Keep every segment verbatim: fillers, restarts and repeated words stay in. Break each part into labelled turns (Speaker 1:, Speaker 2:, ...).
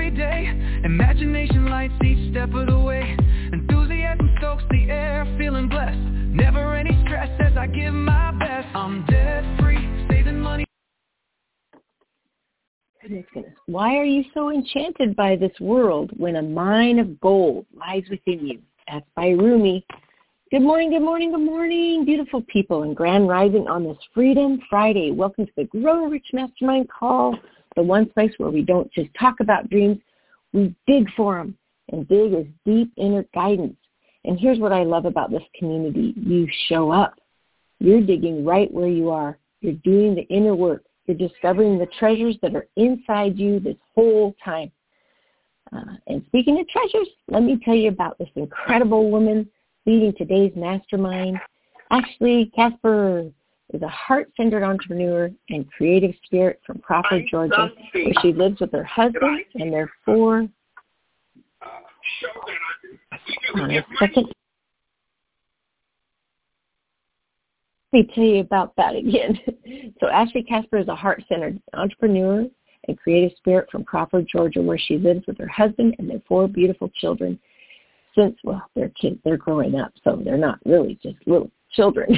Speaker 1: every day. Imagination lights each step of the way. Enthusiasm stokes the air, feeling blessed. Never any stress as I give my best. I'm debt free, saving money.
Speaker 2: Goodness, goodness. Why are you so enchanted by this world when a mine of gold lies within you? That's by Rumi. Good morning, good morning, good morning, beautiful people and Grand Rising on this Freedom Friday. Welcome to the Grow Rich Mastermind Call, the one place where we don't just talk about dreams, we dig for them. And dig is deep inner guidance. And here's what I love about this community. You show up. You're digging right where you are. You're doing the inner work. You're discovering the treasures that are inside you this whole time. Uh, and speaking of treasures, let me tell you about this incredible woman leading today's mastermind. Ashley Casper is a heart-centered entrepreneur and creative spirit from Crawford, Georgia, where she lives with her husband and their four. On a second. Let me tell you about that again. So Ashley Casper is a heart-centered entrepreneur and creative spirit from Crawford, Georgia, where she lives with her husband and their four beautiful children. Since, well, they're kids, they're growing up, so they're not really just little children.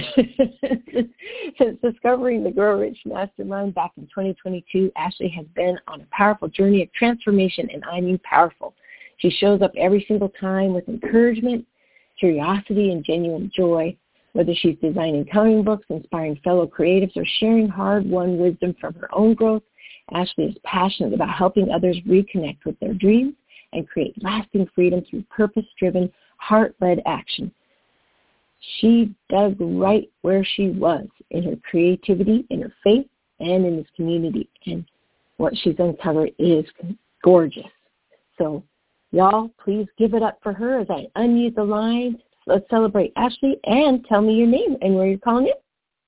Speaker 2: Since discovering the Grow Rich Mastermind back in twenty twenty-two, Ashley has been on a powerful journey of transformation, and I mean powerful. She shows up every single time with encouragement, curiosity, and genuine joy. Whether she's designing coloring books, inspiring fellow creatives, or sharing hard-won wisdom from her own growth, Ashley is passionate about helping others reconnect with their dreams and create lasting freedom through purpose-driven, heart-led action. She dug right where she was, in her creativity, in her faith, and in this community. And what she's uncovered is gorgeous. So, y'all, please give it up for her as I unmute the line. Let's celebrate Ashley, and tell me your name and where you're calling it.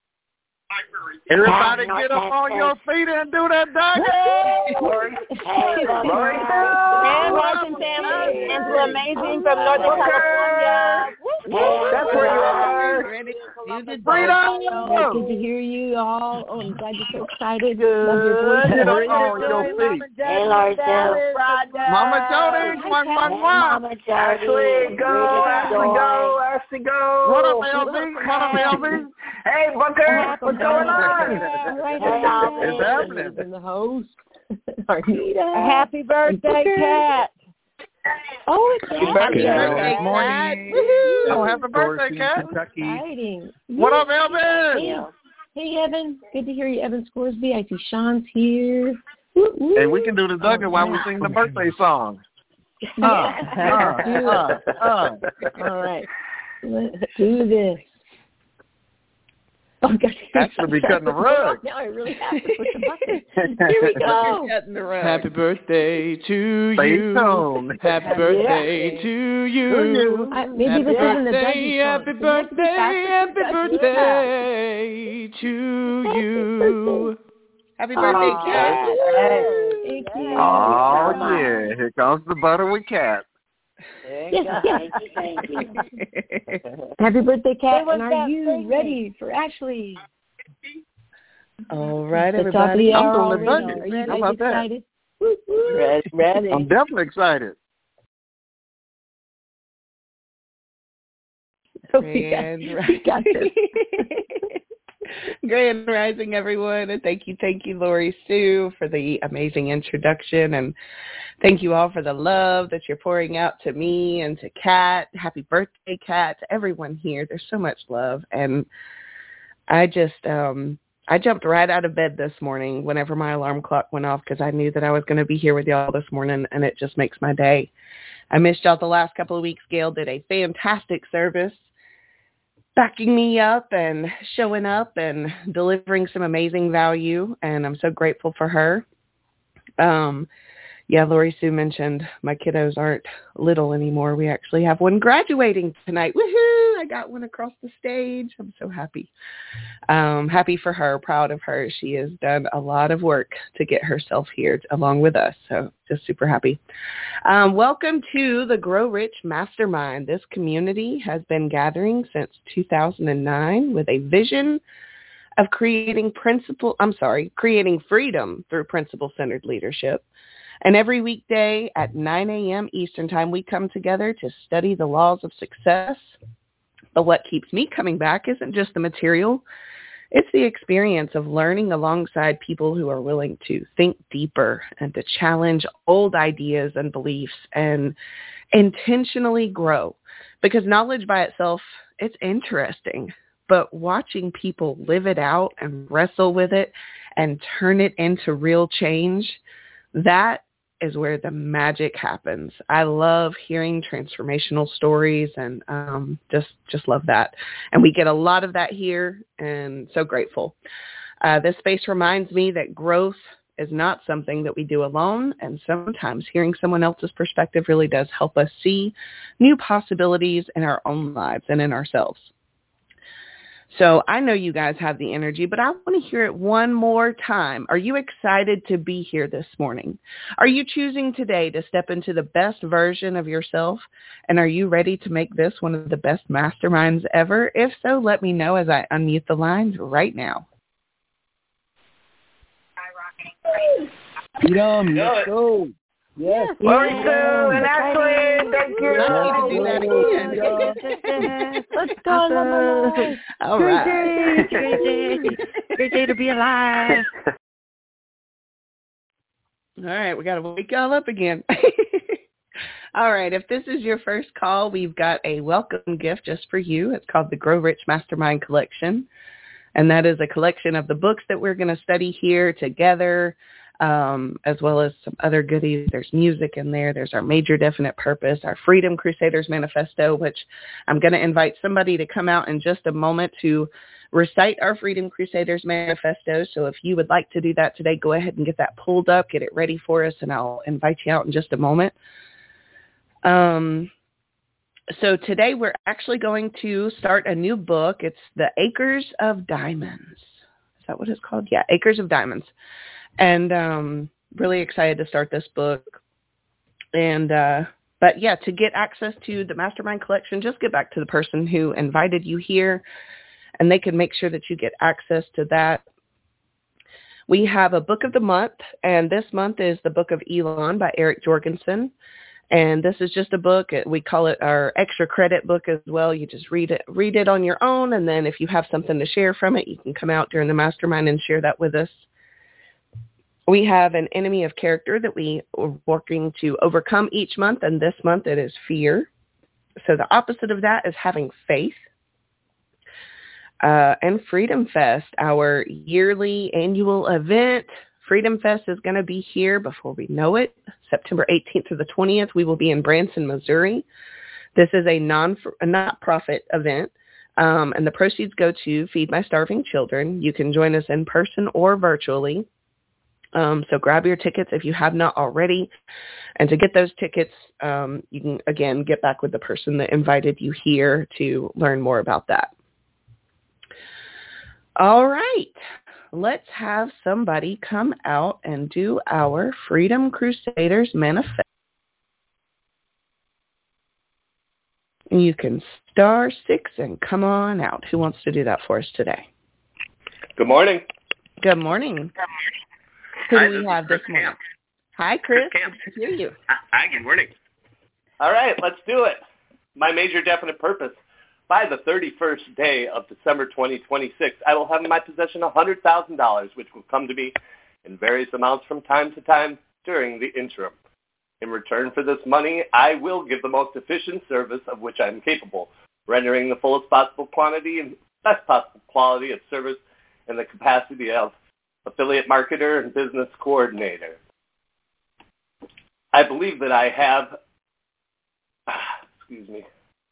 Speaker 3: Everybody get up on your feet and do that doggy.
Speaker 4: Hey, Lori. And welcome, family. Angela Amazing from Northern California.
Speaker 3: That's where you are.
Speaker 2: Freedom. Good to hear you all. Oh, I'm glad you're so excited.
Speaker 3: Good.
Speaker 2: Love your voice.
Speaker 3: Get up on your feet.
Speaker 4: Hey, Lori.
Speaker 3: Mama Jody. One, one, one.
Speaker 4: Mama Jody.
Speaker 3: Ashley, go. Ashley, go. Ashley, go. What up, L B? What up, L B? Hey, Booker. What's going on?
Speaker 2: Right
Speaker 3: It's happening.
Speaker 2: In the host. Arnita.
Speaker 4: Happy birthday, Kat.
Speaker 2: Oh, it's
Speaker 3: Happy birthday,
Speaker 2: Kat.
Speaker 3: Good morning. Oh, happy birthday, Kat.
Speaker 2: Exciting.
Speaker 3: What up, Elvin?
Speaker 2: Hey, hey, Evan. Good to hear you, Evan Scoresby. I see Sean's here. Woo, woo.
Speaker 3: Hey, we can do the Duggan oh, while we sing the birthday song.
Speaker 2: Uh, uh, uh, uh. All right. Let's do this. Oh, gosh.
Speaker 3: That's going to be cutting the rug.
Speaker 2: Now I really have to push the button. Here we go.
Speaker 1: Happy birthday to
Speaker 3: Stay
Speaker 1: you.
Speaker 3: tuned.
Speaker 1: Happy birthday
Speaker 2: yeah.
Speaker 1: to you.
Speaker 2: I, maybe
Speaker 1: happy
Speaker 2: this isn't the
Speaker 1: birthday, happy birthday, happy birthday to you. Happy birthday,
Speaker 2: oh,
Speaker 1: Kat.
Speaker 2: Thank you.
Speaker 3: Oh, yeah. Here comes the butter with Kat.
Speaker 2: Yes, yes.
Speaker 4: Thank you, thank you.
Speaker 2: Happy birthday, Kat.
Speaker 4: Hey,
Speaker 2: and are you thing? ready for Ashley?
Speaker 1: All right,
Speaker 2: the
Speaker 1: everybody.
Speaker 2: Top of the
Speaker 3: I'm
Speaker 2: hour
Speaker 3: doing the
Speaker 2: already. Are you
Speaker 3: How about
Speaker 2: excited?
Speaker 3: that?
Speaker 4: Ready, ready.
Speaker 3: I'm definitely excited.
Speaker 2: Oh, we got, we got this.
Speaker 1: Grand Rising, everyone, and thank you, thank you, Lori Sue, for the amazing introduction, and thank you all for the love that you're pouring out to me and to Kat. Happy birthday, Kat, to everyone here. There's so much love, and I just, um, I jumped right out of bed this morning whenever my alarm clock went off because I knew that I was going to be here with y'all this morning, and it just makes my day. I missed y'all the last couple of weeks. Gail did a fantastic service, backing me up and showing up and delivering some amazing value, and I'm so grateful for her. Um, yeah, Lori Sue mentioned my kiddos aren't little anymore. We actually have one graduating tonight. Woohoo! I got one across the stage. I'm so happy. Um, happy for her, proud of her. She has done a lot of work to get herself here along with us, so just super happy. Um, welcome to the Grow Rich Mastermind. This community has been gathering since two thousand nine with a vision, of creating principle, I'm sorry, creating freedom through principle-centered leadership. And every weekday at nine a.m. Eastern Time, we come together to study the laws of success. But what keeps me coming back isn't just the material. It's the experience of learning alongside people who are willing to think deeper and to challenge old ideas and beliefs and intentionally grow. Because knowledge by itself, it's interesting. But watching people live it out and wrestle with it and turn it into real change, that is where the magic happens. I love hearing transformational stories and um, just just love that. And we get a lot of that here, and so grateful. Uh, this space reminds me that growth is not something that we do alone, and sometimes hearing someone else's perspective really does help us see new possibilities in our own lives and in ourselves. So I know you guys have the energy, but I want to hear it one more time. Are you excited to be here this morning? Are you choosing today to step into the best version of yourself? And are you ready to make this one of the best masterminds ever? If so, let me know as I unmute the lines right now.
Speaker 5: Freedom, let's go. Yes.
Speaker 3: Lori Sue and Ashley, thank you.
Speaker 1: Let's do that again.
Speaker 2: Let's go, Lama.
Speaker 1: All
Speaker 2: Great
Speaker 1: right.
Speaker 2: day. Great day. Great day to be alive.
Speaker 1: All right, we got to wake y'all up again. All right, if this is your first call, we've got a welcome gift just for you. It's called the Grow Rich Mastermind Collection, and that is a collection of the books that we're going to study here together, um, as well as some other goodies. There's music in there. There's our Major Definite Purpose, our Freedom Crusaders Manifesto, which I'm going to invite somebody to come out in just a moment to recite our Freedom Crusaders Manifesto. So if you would like to do that today, go ahead and get that pulled up, get it ready for us, and I'll invite you out in just a moment. Um, so today we're actually going to start a new book. It's The Acres of Diamonds. Is that what it's called? Yeah, Acres of Diamonds. And um, really excited to start this book. And uh, but yeah, to get access to the Mastermind Collection, just get back to the person who invited you here, and they can make sure that you get access to that. We have a book of the month, and this month is the Book of Elon by Eric Jorgensen. And this is just a book. We call it our extra credit book as well. You just read it, read it on your own, and then if you have something to share from it, you can come out during the Mastermind and share that with us. We have an enemy of character that we are working to overcome each month, and this month it is fear. So the opposite of that is having faith. Uh, and Freedom Fest, our yearly annual event. Freedom Fest is going to be here before we know it. September eighteenth to the twentieth, we will be in Branson, Missouri. This is a non a not-profit event, um, and the proceeds go to Feed My Starving Children. You can join us in person or virtually. Um, so grab your tickets if you have not already. And to get those tickets, um, you can, again, get back with the person that invited you here to learn more about that. All right. Let's have somebody come out and do our Freedom Crusaders Manifesto. You can star six and come on out. Who wants to do that for us today?
Speaker 6: Good morning.
Speaker 1: Good morning. Who
Speaker 6: Hi,
Speaker 1: do we
Speaker 6: this
Speaker 1: have
Speaker 6: is Chris
Speaker 1: this morning?
Speaker 6: Camp.
Speaker 1: Hi, Chris.
Speaker 6: Chris Camp.
Speaker 1: Good to hear you.
Speaker 6: Hi, good morning. All right, let's do it. My major definite purpose. By the thirty-first day of December twenty twenty-six, I will have in my possession one hundred thousand dollars, which will come to me in various amounts from time to time during the interim. In return for this money, I will give the most efficient service of which I am capable, rendering the fullest possible quantity and best possible quality of service in the capacity of affiliate marketer and business coordinator. I believe that I have, excuse me,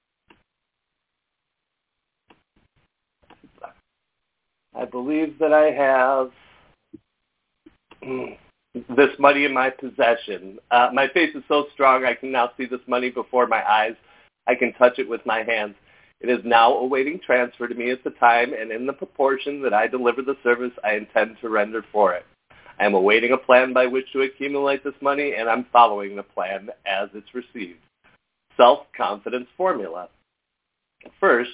Speaker 6: I believe that I have this money in my possession. Uh, my face is so strong I can now see this money before my eyes. I can touch it with my hands. It is now awaiting transfer to me at the time and in the proportion that I deliver the service I intend to render for it. I am awaiting a plan by which to accumulate this money, and I'm following the plan as it's received. Self-confidence formula. First,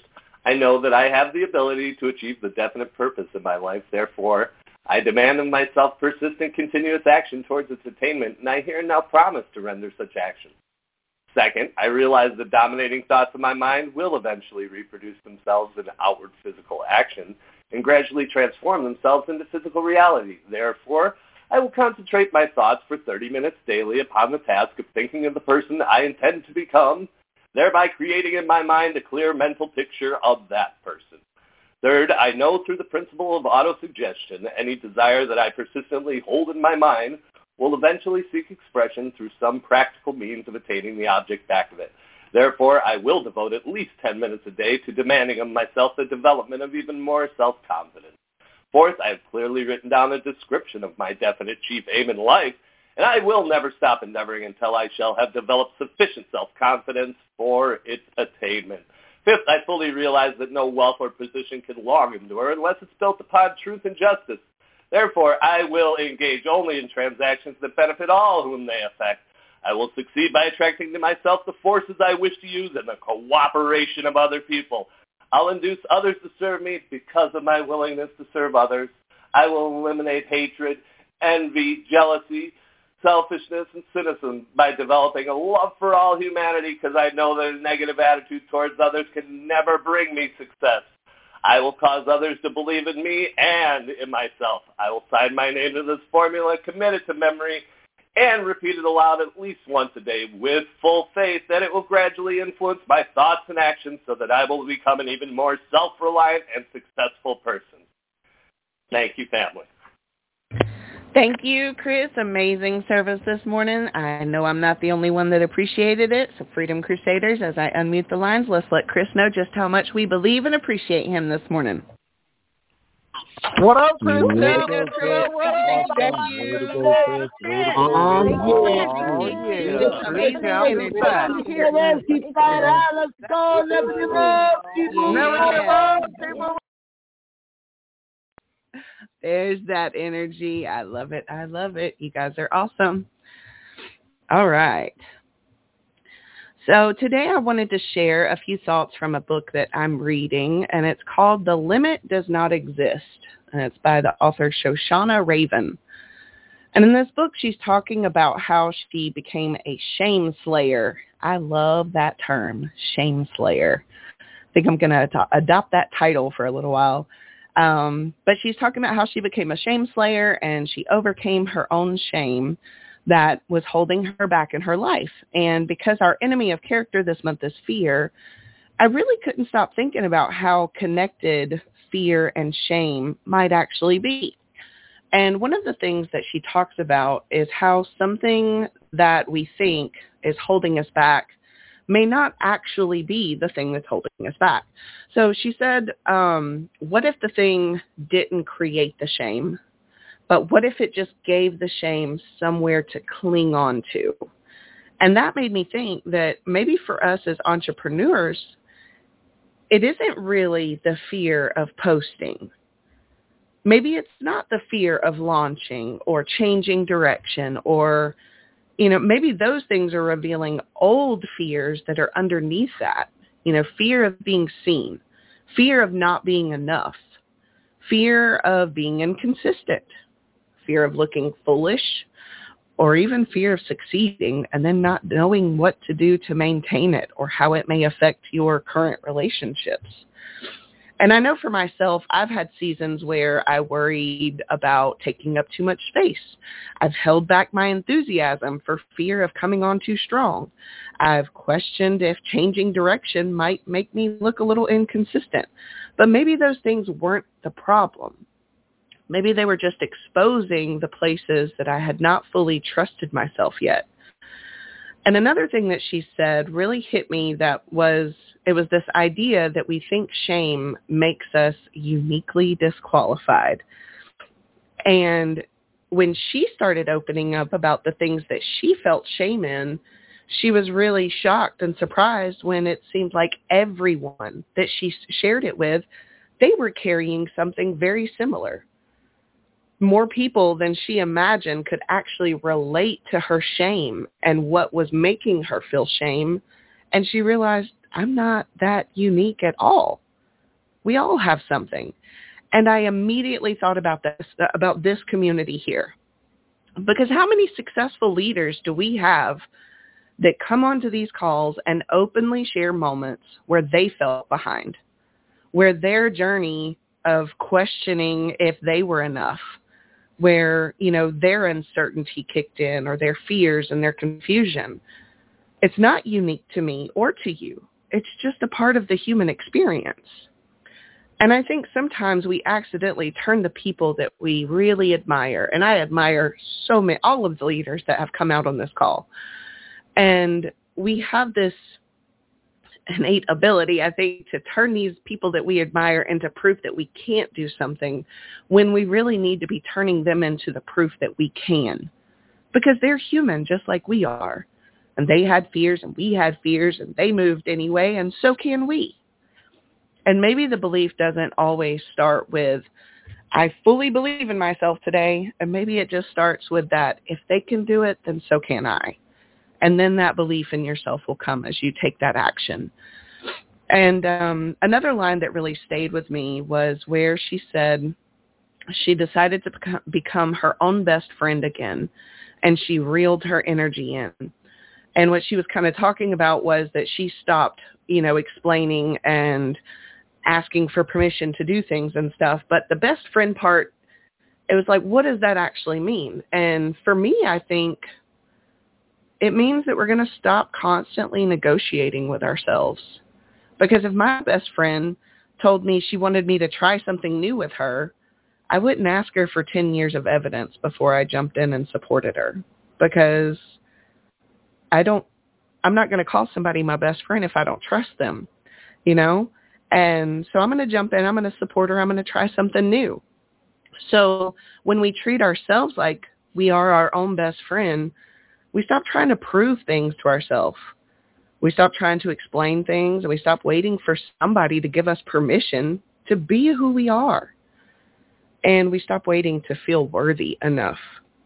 Speaker 6: I know that I have the ability to achieve the definite purpose in my life. Therefore, I demand of myself persistent, continuous action towards its attainment, and I here now promise to render such action. Second, I realize the dominating thoughts of my mind will eventually reproduce themselves in outward physical action and gradually transform themselves into physical reality. Therefore, I will concentrate my thoughts for thirty minutes daily upon the task of thinking of the person I intend to become, thereby creating in my mind a clear mental picture of that person. Third, I know through the principle of autosuggestion, any desire that I persistently hold in my mind will eventually seek expression through some practical means of attaining the object back of it. Therefore, I will devote at least ten minutes a day to demanding of myself the development of even more self-confidence. Fourth, I have clearly written down a description of my definite chief aim in life, and I will never stop endeavoring until I shall have developed sufficient self-confidence for its attainment. Fifth, I fully realize that no wealth or position can long endure unless it's built upon truth and justice. Therefore, I will engage only in transactions that benefit all whom they affect. I will succeed by attracting to myself the forces I wish to use and the cooperation of other people. I'll induce others to serve me because of my willingness to serve others. I will eliminate hatred, envy, jealousy, selfishness, and cynicism by developing a love for all humanity, because I know that a negative attitude towards others can never bring me success. I will cause others to believe in me and in myself. I will sign my name to this formula, commit it to memory, and repeat it aloud at least once a day with full faith that it will gradually influence my thoughts and actions so that I will become an even more self-reliant and successful person. Thank you, family.
Speaker 1: Thank you, Chris. Amazing service this morning. I know I'm not the only one that appreciated it. So Freedom Crusaders, as I unmute the lines, let's let Chris know just how much we believe and appreciate him this morning.
Speaker 5: What up, Chris?
Speaker 1: What up, Chris? What up, Chris?
Speaker 5: Oh, yeah. Chris, let's go. Never give up. Never give up.
Speaker 1: There's that energy. I love it. I love it. You guys are awesome. All right. So today I wanted to share a few thoughts from a book that I'm reading, and it's called The Limit Does Not Exist, and it's by the author Shoshana Raven. And in this book, she's talking about how she became a shame slayer. I love that term, shame slayer. I think I'm going to adopt that title for a little while. Um, but she's talking about how she became a shame slayer and she overcame her own shame that was holding her back in her life. And because our enemy of character this month is fear, I really couldn't stop thinking about how connected fear and shame might actually be. And one of the things that she talks about is how something that we think is holding us back may not actually be the thing that's holding us back. So she said, um, what if the thing didn't create the shame, but what if it just gave the shame somewhere to cling on to? And that made me think that maybe for us as entrepreneurs, it isn't really the fear of posting. Maybe it's not the fear of launching or changing direction, or you know, maybe those things are revealing old fears that are underneath that. You know, fear of being seen, fear of not being enough, fear of being inconsistent, fear of looking foolish, or even fear of succeeding and then not knowing what to do to maintain it or how it may affect your current relationships. And I know for myself, I've had seasons where I worried about taking up too much space. I've held back my enthusiasm for fear of coming on too strong. I've questioned if changing direction might make me look a little inconsistent. But maybe those things weren't the problem. Maybe they were just exposing the places that I had not fully trusted myself yet. And another thing that she said really hit me, that was, it was this idea that we think shame makes us uniquely disqualified. And when she started opening up about the things that she felt shame in, she was really shocked and surprised when it seemed like everyone that she shared it with, they were carrying something very similar. More people than she imagined could actually relate to her shame and what was making her feel shame. And she realized, I'm not that unique at all. We all have something. And I immediately thought about this, about this community here. Because how many successful leaders do we have that come onto these calls and openly share moments where they felt behind, where their journey of questioning if they were enough, where, you know, their uncertainty kicked in, or their fears and their confusion. It's not unique to me or to you. It's just a part of the human experience. And I think sometimes we accidentally turn the people that we really admire, and I admire so many, all of the leaders that have come out on this call. And we have this innate ability, I think, to turn these people that we admire into proof that we can't do something, when we really need to be turning them into the proof that we can. Because they're human just like we are. And they had fears and we had fears, and they moved anyway, and so can we. And maybe the belief doesn't always start with, I fully believe in myself today. And maybe it just starts with that, if they can do it, then so can I. And then that belief in yourself will come as you take that action. And um, another line that really stayed with me was where she said she decided to become, become her own best friend again. And she reeled her energy in. And what she was kind of talking about was that she stopped, you know, explaining and asking for permission to do things and stuff. But the best friend part, it was like, what does that actually mean? And for me, I think it means that we're going to stop constantly negotiating with ourselves. Because if my best friend told me she wanted me to try something new with her, I wouldn't ask her for ten years of evidence before I jumped in and supported her. Because I don't, I'm not going to call somebody my best friend if I don't trust them, you know? And so I'm going to jump in, I'm going to support her, I'm going to try something new. So when we treat ourselves like we are our own best friend, we stop trying to prove things to ourselves. We stop trying to explain things, and we stop waiting for somebody to give us permission to be who we are. And we stop waiting to feel worthy enough.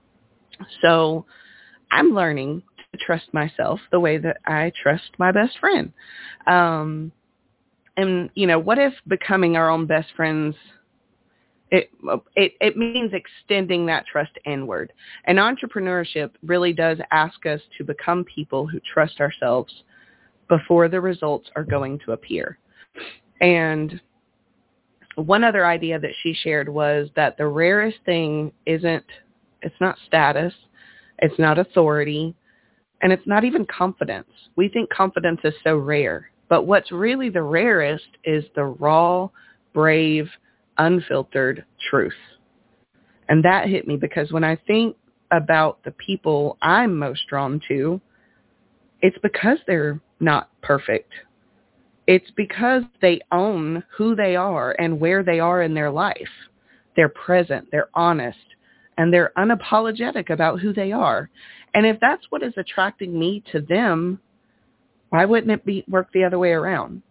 Speaker 1: So I'm learning to trust myself the way that I trust my best friend. Um, and, you know, what if becoming our own best friends, It, it it means extending that trust inward. And entrepreneurship really does ask us to become people who trust ourselves before the results are going to appear. And one other idea that she shared was that the rarest thing isn't, it's not status, it's not authority, and it's not even confidence. We think confidence is so rare. But what's really the rarest is the raw, brave, unfiltered truth. And that hit me because when I think about the people I'm most drawn to, it's because they're not perfect. It's because they own who they are and where they are in their life. They're present, they're honest, and they're unapologetic about who they are. And if that's what is attracting me to them, why wouldn't it be work the other way around?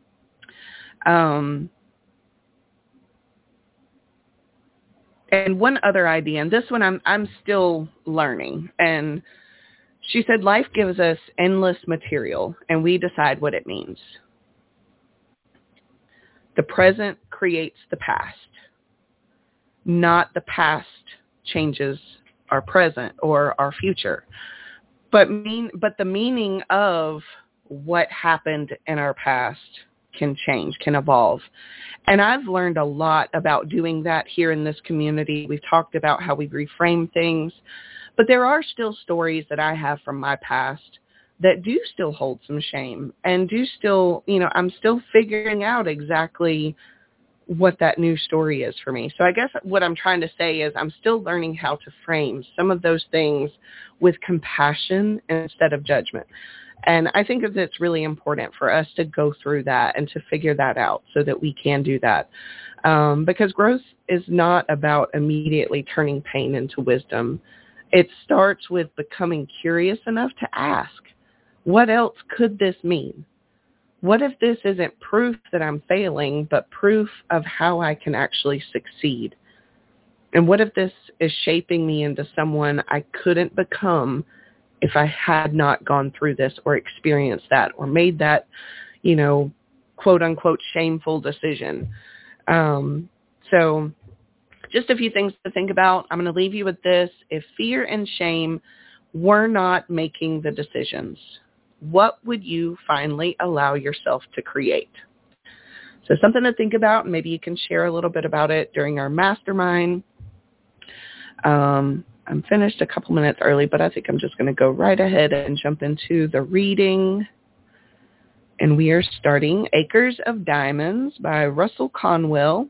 Speaker 1: Um, And one other idea, and this one I'm I'm still learning. And she said, life gives us endless material, and we decide what it means. The present creates the past. Not the past changes our present or our future. But mean but the meaning of what happened in our past can change, can evolve. And I've learned a lot about doing that here in this community. We've talked about how we reframe things, but there are still stories that I have from my past that do still hold some shame and do still, you know, I'm still figuring out exactly what that new story is for me. So I guess what I'm trying to say is I'm still learning how to frame some of those things with compassion instead of judgment. And I think that it's really important for us to go through that and to figure that out so that we can do that. Um, because growth is not about immediately turning pain into wisdom. It starts with becoming curious enough to ask, what else could this mean? What if this isn't proof that I'm failing, but proof of how I can actually succeed? And what if this is shaping me into someone I couldn't become if I had not gone through this or experienced that or made that, you know, quote unquote, shameful decision? Um, so just a few things to think about. I'm going to leave you with this. If fear and shame were not making the decisions, what would you finally allow yourself to create? So something to think about, and maybe you can share a little bit about it during our mastermind. Um, I'm finished a couple minutes early, but I think I'm just going to go right ahead and jump into the reading. And we are starting Acres of Diamonds by Russell Conwell.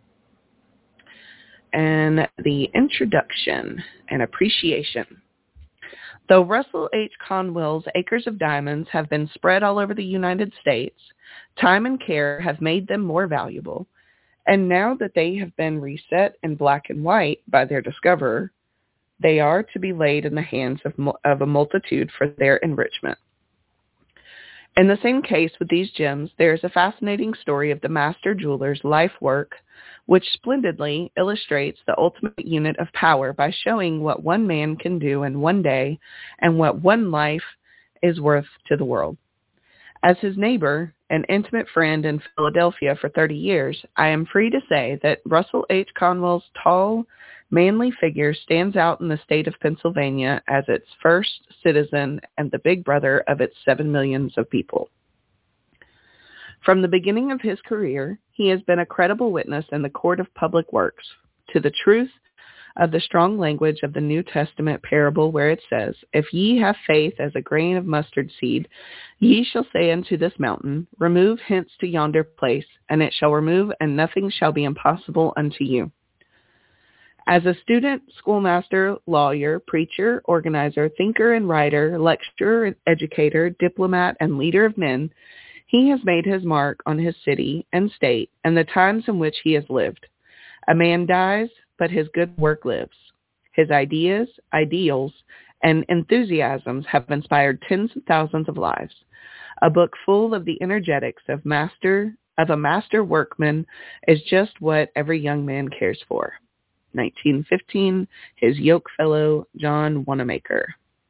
Speaker 1: And the introduction and appreciation. Though Russell H. Conwell's Acres of Diamonds have been spread all over the United States, time and care have made them more valuable. And now that they have been reset in black and white by their discoverer, they are to be laid in the hands of, of a multitude for their enrichment. In the same case with these gems, there is a fascinating story of the master jeweler's life work, which splendidly illustrates the ultimate unit of power by showing what one man can do in one day and what one life is worth to the world. As his neighbor, an intimate friend in Philadelphia for thirty years, I am free to say that Russell H. Conwell's tall, manly figure stands out in the state of Pennsylvania as its first citizen and the big brother of its seven millions of people. From the beginning of his career, he has been a credible witness in the court of public works to the truth of the strong language of the New Testament parable where it says, "If ye have faith as a grain of mustard seed, ye shall say unto this mountain, Remove hence to yonder place, and it shall remove, and nothing shall be impossible unto you." As a student, schoolmaster, lawyer, preacher, organizer, thinker and writer, lecturer, educator, diplomat, and leader of men, he has made his mark on his city and state and the times in which he has lived. A man dies, but his good work lives. His ideas, ideals, and enthusiasms have inspired tens of thousands of lives. A book full of the energetics of master of a master workman is just what every young man cares for. nineteen fifteen, his yoke fellow, John Wanamaker.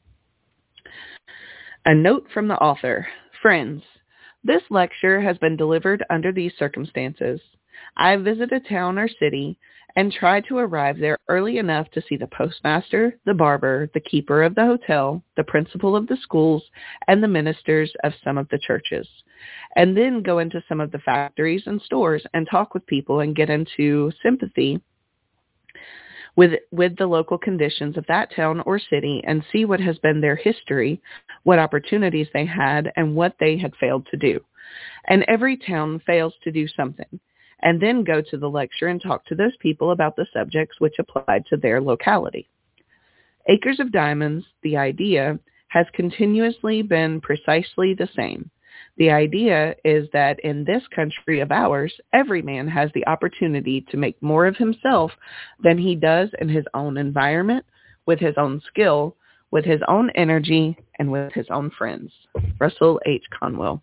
Speaker 1: A note from the author. Friends, this lecture has been delivered under these circumstances. I visit a town or city and try to arrive there early enough to see the postmaster, the barber, the keeper of the hotel, the principal of the schools, and the ministers of some of the churches, and then go into some of the factories and stores and talk with people and get into sympathy with with the local conditions of that town or city and see what has been their history, what opportunities they had, and what they had failed to do. And every town fails to do something, and then go to the lecture and talk to those people about the subjects which applied to their locality. Acres of Diamonds, the idea, has continuously been precisely the same. The idea is that in this country of ours, every man has the opportunity to make more of himself than he does in his own environment, with his own skill, with his own energy, and with his own friends. Russell H. Conwell.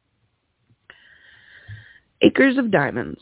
Speaker 1: Acres of Diamonds.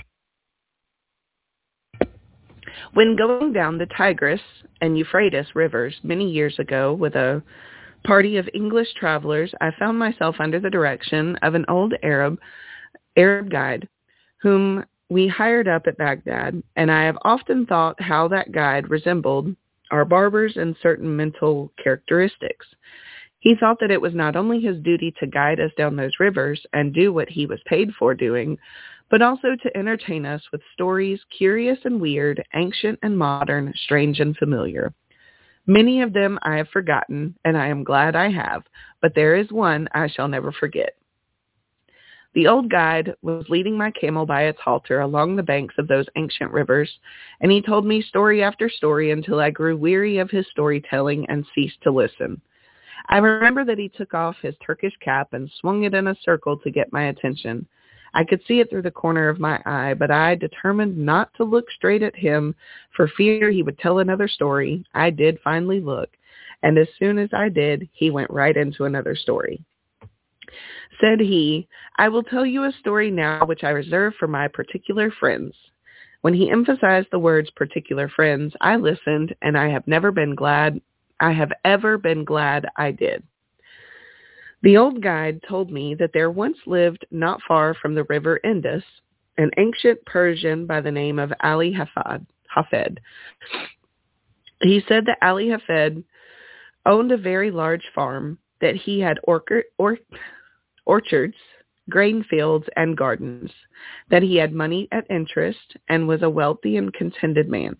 Speaker 1: When going down the Tigris and Euphrates rivers many years ago with a party of English travelers, I found myself under the direction of an old Arab Arab guide whom we hired up at Baghdad, and I have often thought how that guide resembled our barbers in certain mental characteristics. He thought that it was not only his duty to guide us down those rivers and do what he was paid for doing, but also to entertain us with stories curious and weird, ancient and modern, strange and familiar. Many of them I have forgotten, and I am glad I have, but there is one I shall never forget. The old guide was leading my camel by its halter along the banks of those ancient rivers, and he told me story after story until I grew weary of his storytelling and ceased to listen. I remember that he took off his Turkish cap and swung it in a circle to get my attention. I could see it through the corner of my eye, but I determined not to look straight at him for fear he would tell another story. I did finally look, and as soon as I did, he went right into another story. Said he, "I will tell you a story now which I reserve for my particular friends." When he emphasized the words particular friends, I listened, and I have never been glad, I have ever been glad I did. The old guide told me that there once lived not far from the river Indus an ancient Persian by the name of Ali Hafed. Hafed. He said that Ali Hafed owned a very large farm, that he had orchard, or, orchards, grain fields, and gardens, that he had money at interest, and was a wealthy and contented man.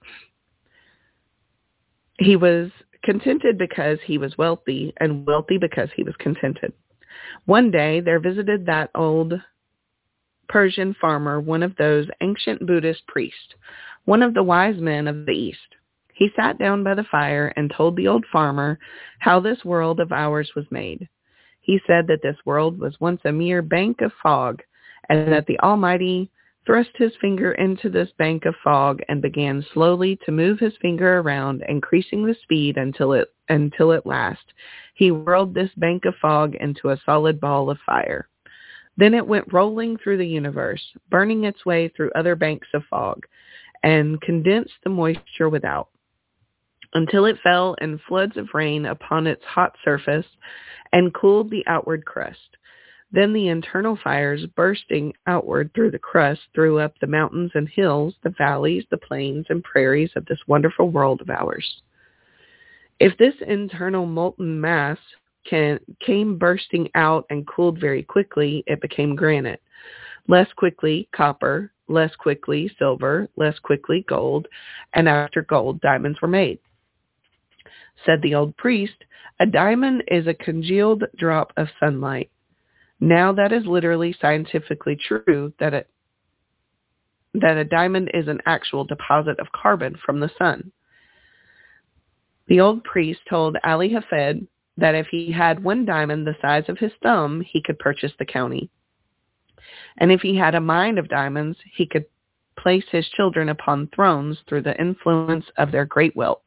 Speaker 1: He was contented because he was wealthy, and wealthy because he was contented. One day there visited that old Persian farmer one of those ancient Buddhist priests, one of the wise men of the East. He sat down by the fire and told the old farmer how this world of ours was made. He said that this world was once a mere bank of fog, and that the Almighty thrust his finger into this bank of fog and began slowly to move his finger around, increasing the speed until it until at last he whirled this bank of fog into a solid ball of fire. Then it went rolling through the universe, burning its way through other banks of fog, and condensed the moisture without, until it fell in floods of rain upon its hot surface and cooled the outward crust. Then the internal fires bursting outward through the crust threw up the mountains and hills, the valleys, the plains, and prairies of this wonderful world of ours. If this internal molten mass can, came bursting out and cooled very quickly, it became granite. Less quickly, copper. Less quickly, silver. Less quickly, gold. And after gold, diamonds were made. Said the old priest, a diamond is a congealed drop of sunlight. Now that is literally scientifically true, that it, that a diamond is an actual deposit of carbon from the sun. The old priest told Ali Hafed that if he had one diamond the size of his thumb, he could purchase the county. And if he had a mine of diamonds, he could place his children upon thrones through the influence of their great wealth.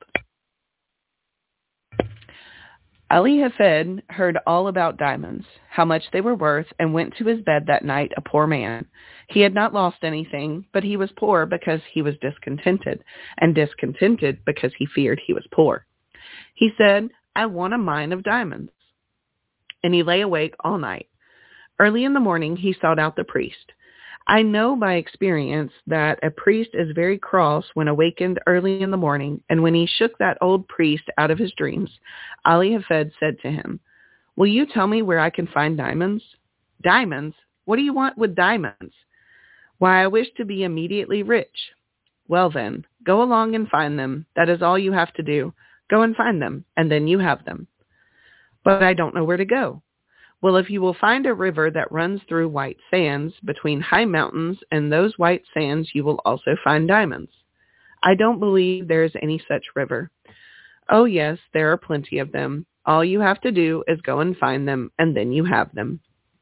Speaker 1: Ali Hafed heard all about diamonds, how much they were worth, and went to his bed that night a poor man. He had not lost anything, but he was poor because he was discontented, and discontented because he feared he was poor. He said, I want a mine of diamonds. And he lay awake all night. Early in the morning, he sought out the priest. I know by experience that a priest is very cross when awakened early in the morning, and when he shook that old priest out of his dreams, Ali Hafed said to him, will you tell me where I can find diamonds? Diamonds? What do you want with diamonds? Why, I wish to be immediately rich. Well then, go along and find them. That is all you have to do. Go and find them, and then you have them. But I don't know where to go. Well, if you will find a river that runs through white sands between high mountains, and those white sands you will also find diamonds. I don't believe there is any such river. Oh yes, there are plenty of them. All you have to do is go and find them, and then you have them.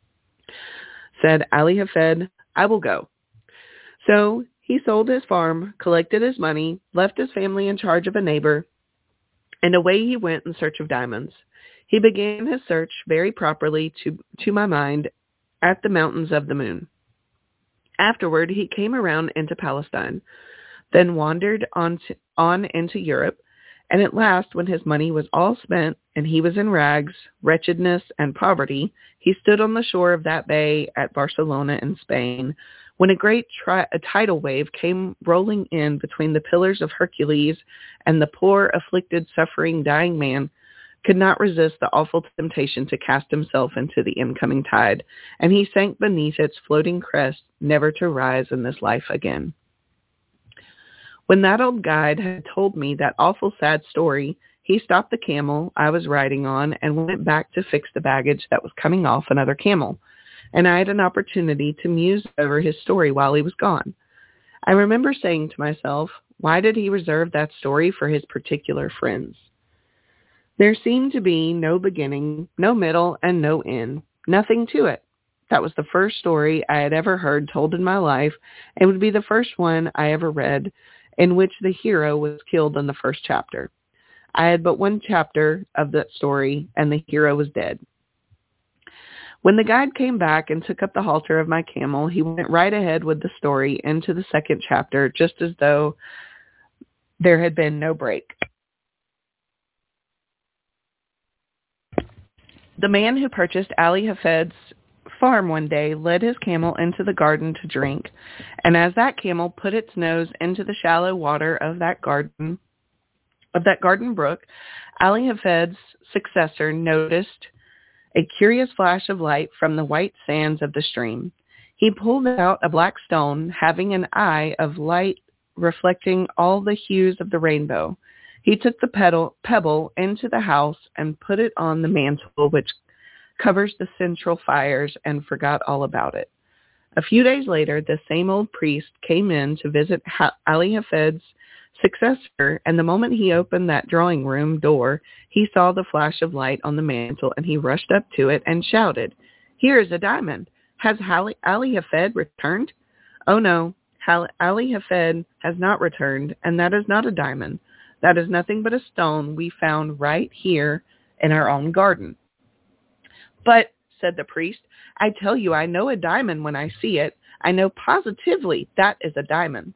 Speaker 1: Said Ali Hafed, I will go. So he sold his farm, collected his money, left his family in charge of a neighbor, and away he went in search of diamonds. He began his search very properly, to, to my mind, at the mountains of the moon. Afterward, he came around into Palestine, then wandered on, to, on into Europe, and at last, when his money was all spent and he was in rags, wretchedness, and poverty, he stood on the shore of that bay at Barcelona in Spain, when a great tri- a tidal wave came rolling in between the pillars of Hercules, and the poor, afflicted, suffering, dying man could not resist the awful temptation to cast himself into the incoming tide, and he sank beneath its floating crest, never to rise in this life again. When that old guide had told me that awful sad story, he stopped the camel I was riding on and went back to fix the baggage that was coming off another camel, and I had an opportunity to muse over his story while he was gone. I remember saying to myself, why did he reserve that story for his particular friends? There seemed to be no beginning, no middle, and no end. Nothing to it. That was the first story I had ever heard told in my life, and would be the first one I ever read in which the hero was killed in the first chapter. I had but one chapter of that story, and the hero was dead. When the guide came back and took up the halter of my camel, he went right ahead with the story into the second chapter, just as though there had been no break. The man who purchased Ali Hafed's farm one day led his camel into the garden to drink, and as that camel put its nose into the shallow water of that garden, of that garden brook, Ali Hafed's successor noticed a curious flash of light from the white sands of the stream. He pulled out a black stone having an eye of light reflecting all the hues of the rainbow. He took the pedal, pebble into the house and put it on the mantle which covers the central fires and forgot all about it. A few days later, the same old priest came in to visit ha- Ali Hafed's successor, and the moment he opened that drawing room door, he saw the flash of light on the mantle, and he rushed up to it and shouted, "Here is a diamond. Has Ali, Ali Hafed returned?" "Oh no, Hal- Ali Hafed has not returned, and that is not a diamond. That is nothing but a stone we found right here in our own garden." "But," said the priest, "I tell you, I know a diamond when I see it. I know positively that is a diamond."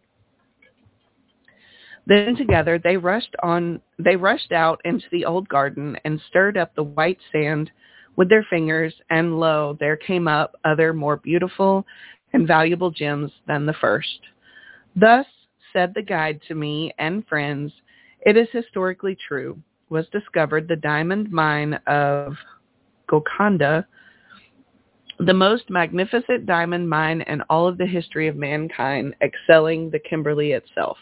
Speaker 1: Then together they rushed on. They rushed out into the old garden and stirred up the white sand with their fingers, and lo, there came up other more beautiful and valuable gems than the first. Thus, said the guide to me and friends, it is historically true, was discovered the diamond mine of Golconda, the most magnificent diamond mine in all of the history of mankind, excelling the Kimberley itself.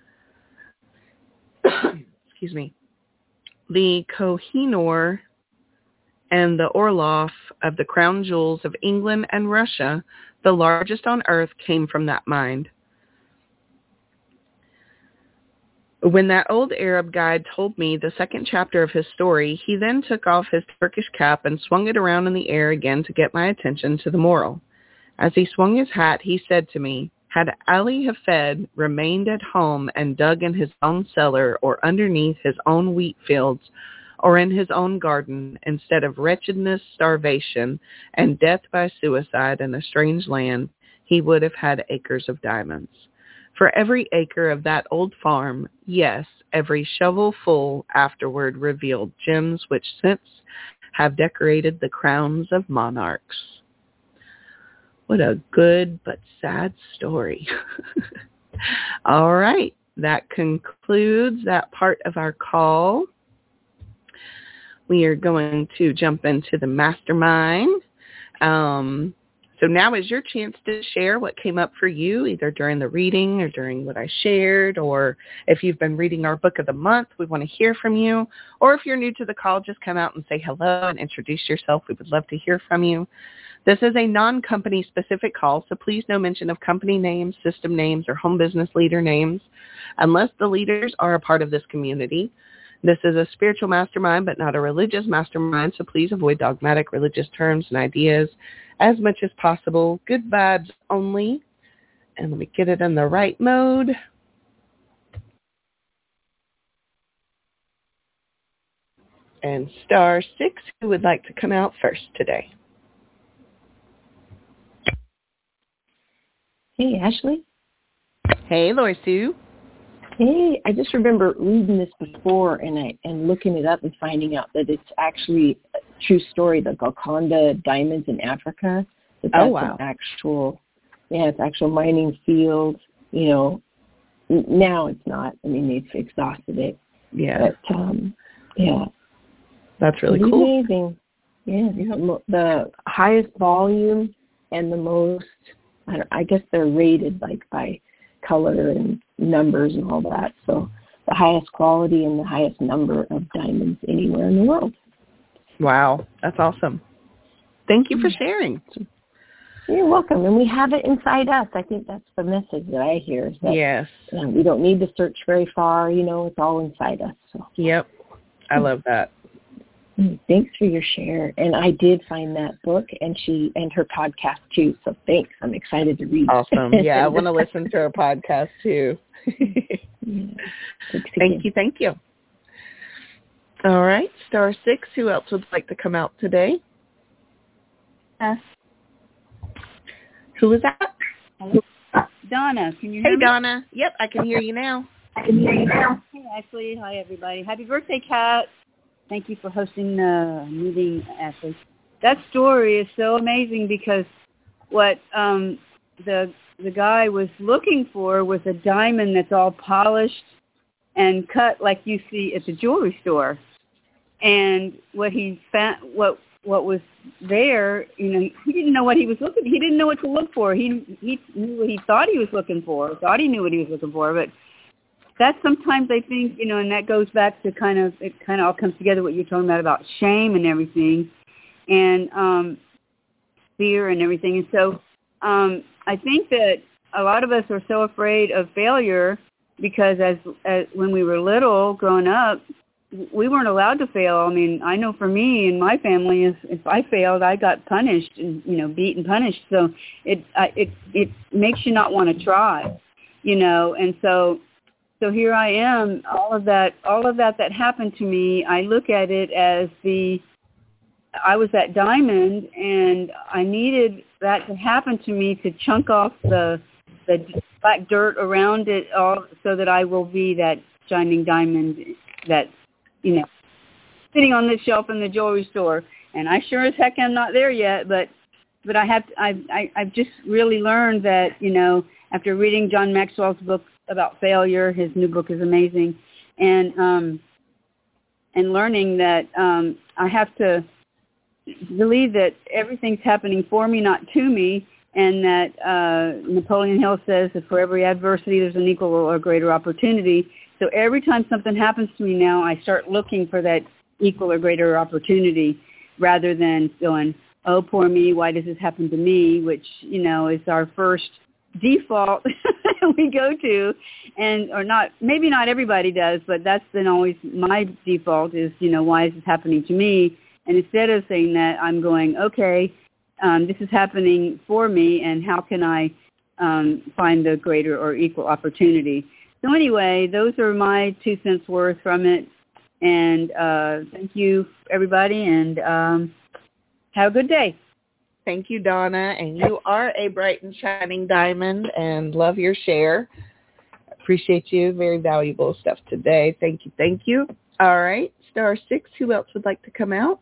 Speaker 1: Excuse me. The Kohinoor and the Orloff of the crown jewels of England and Russia, the largest on earth, came from that mine. When that old Arab guide told me the second chapter of his story, he then took off his Turkish cap and swung it around in the air again to get my attention to the moral. As he swung his hat, he said to me, had Ali Hafed remained at home and dug in his own cellar or underneath his own wheat fields or in his own garden, instead of wretchedness, starvation, and death by suicide in a strange land, he would have had acres of diamonds. For every acre of that old farm, yes, every shovel full afterward revealed gems which since have decorated the crowns of monarchs. What a good but sad story. All right, that concludes that part of our call. We are going to jump into the mastermind. Um, so now is your chance to share what came up for you, either during the reading or during what I shared, or if you've been reading our book of the month, we want to hear from you. Or if you're new to the call, just come out and say hello and introduce yourself. We would love to hear from you. This is a non-company specific call, so please no mention of company names, system names, or home business leader names, unless the leaders are a part of this community. This is a spiritual mastermind, but not a religious mastermind, so please avoid dogmatic religious terms and ideas as much as possible. Good vibes only. And let me get it in the right mode. And star six, who would like to come out first today?
Speaker 2: Hey, Ashley.
Speaker 1: Hey, Lori Sue.
Speaker 2: Hey, I just remember reading this before and I and looking it up and finding out that it's actually a true story, the Golconda diamonds in Africa. That that's
Speaker 1: oh, wow.
Speaker 2: an actual, yeah, it's actual mining field. You know, now it's not. I mean, they've exhausted it.
Speaker 1: Yeah.
Speaker 2: But, um, yeah.
Speaker 1: That's really
Speaker 2: it's
Speaker 1: cool.
Speaker 2: Amazing. Yeah. yeah. The highest volume and the most, I, don't, I guess they're rated like by color and numbers and all that. So the highest quality and the highest number of diamonds anywhere in the world.
Speaker 1: Wow, that's awesome. Thank you for sharing.
Speaker 2: You're welcome. And we have it inside us. I think that's the message that I hear. Is that,
Speaker 1: yes.
Speaker 2: You know, we don't need to search very far. You know, it's all inside us. So.
Speaker 1: Yep. I love that.
Speaker 2: Thanks for your share. And I did find that book and she and her podcast too. So thanks. I'm excited to read.
Speaker 1: Awesome. Yeah, I want to listen to her podcast too.
Speaker 2: yeah.
Speaker 1: Thank you. Thank you. All right. Star six. Who else would like to come out today?
Speaker 7: Uh,
Speaker 1: Who is that?
Speaker 7: Donna. Can you
Speaker 1: hear
Speaker 7: hey,
Speaker 1: me? Hey, Donna. Yep, I can hear you now.
Speaker 7: I can hear you now. Hey, Ashley. Hi, everybody. Happy birthday, Kat. Thank you for hosting the meeting, Ashley. that story is so amazing because what um, the the guy was looking for was a diamond that's all polished and cut like you see at the jewelry store. And what he found, what what was there, you know, he didn't know what he was looking. He didn't know what to look for. He he knew what he thought he was looking for. Thought he knew what he was looking for, but that's sometimes I think, you know, and that goes back to kind of it kind of all comes together what you're talking about about shame and everything, and um, fear and everything. And so um, I think that a lot of us are so afraid of failure because as, as when we were little, growing up, we weren't allowed to fail. I mean, I know for me and my family, if, if I failed, I got punished and, you know, beat and punished. So it I, it it makes you not want to try, you know. And so so here I am. All of that, all of that that happened to me, I look at it as the I was that diamond, and I needed that to happen to me to chunk off the the black dirt around it all, so that I will be that shining diamond that, you know, sitting on this shelf in the jewelry store. And I sure as heck am not there yet, but but I have to, I've I, I've just really learned that, you know, after reading John Maxwell's book about failure, his new book is amazing, and um and learning that um I have to believe that everything's happening for me, not to me, and that uh, Napoleon Hill says that for every adversity there's an equal or greater opportunity. So every time something happens to me now, I start looking for that equal or greater opportunity rather than going, oh, poor me, why does this happen to me, which, you know, is our first default we go to, and or not, maybe not everybody does, but that's been always my default is, you know, why is this happening to me? And instead of saying that, I'm going, okay, um, this is happening for me, and how can I um, find the greater or equal opportunity? So anyway, those are my two cents worth from it. And uh, thank you, everybody, and um, have a good day.
Speaker 1: Thank you, Donna. And you are a bright and shining diamond, and love your share. Appreciate you. Very valuable stuff today. Thank you. Thank you. All right. Star six, who else would like to come out?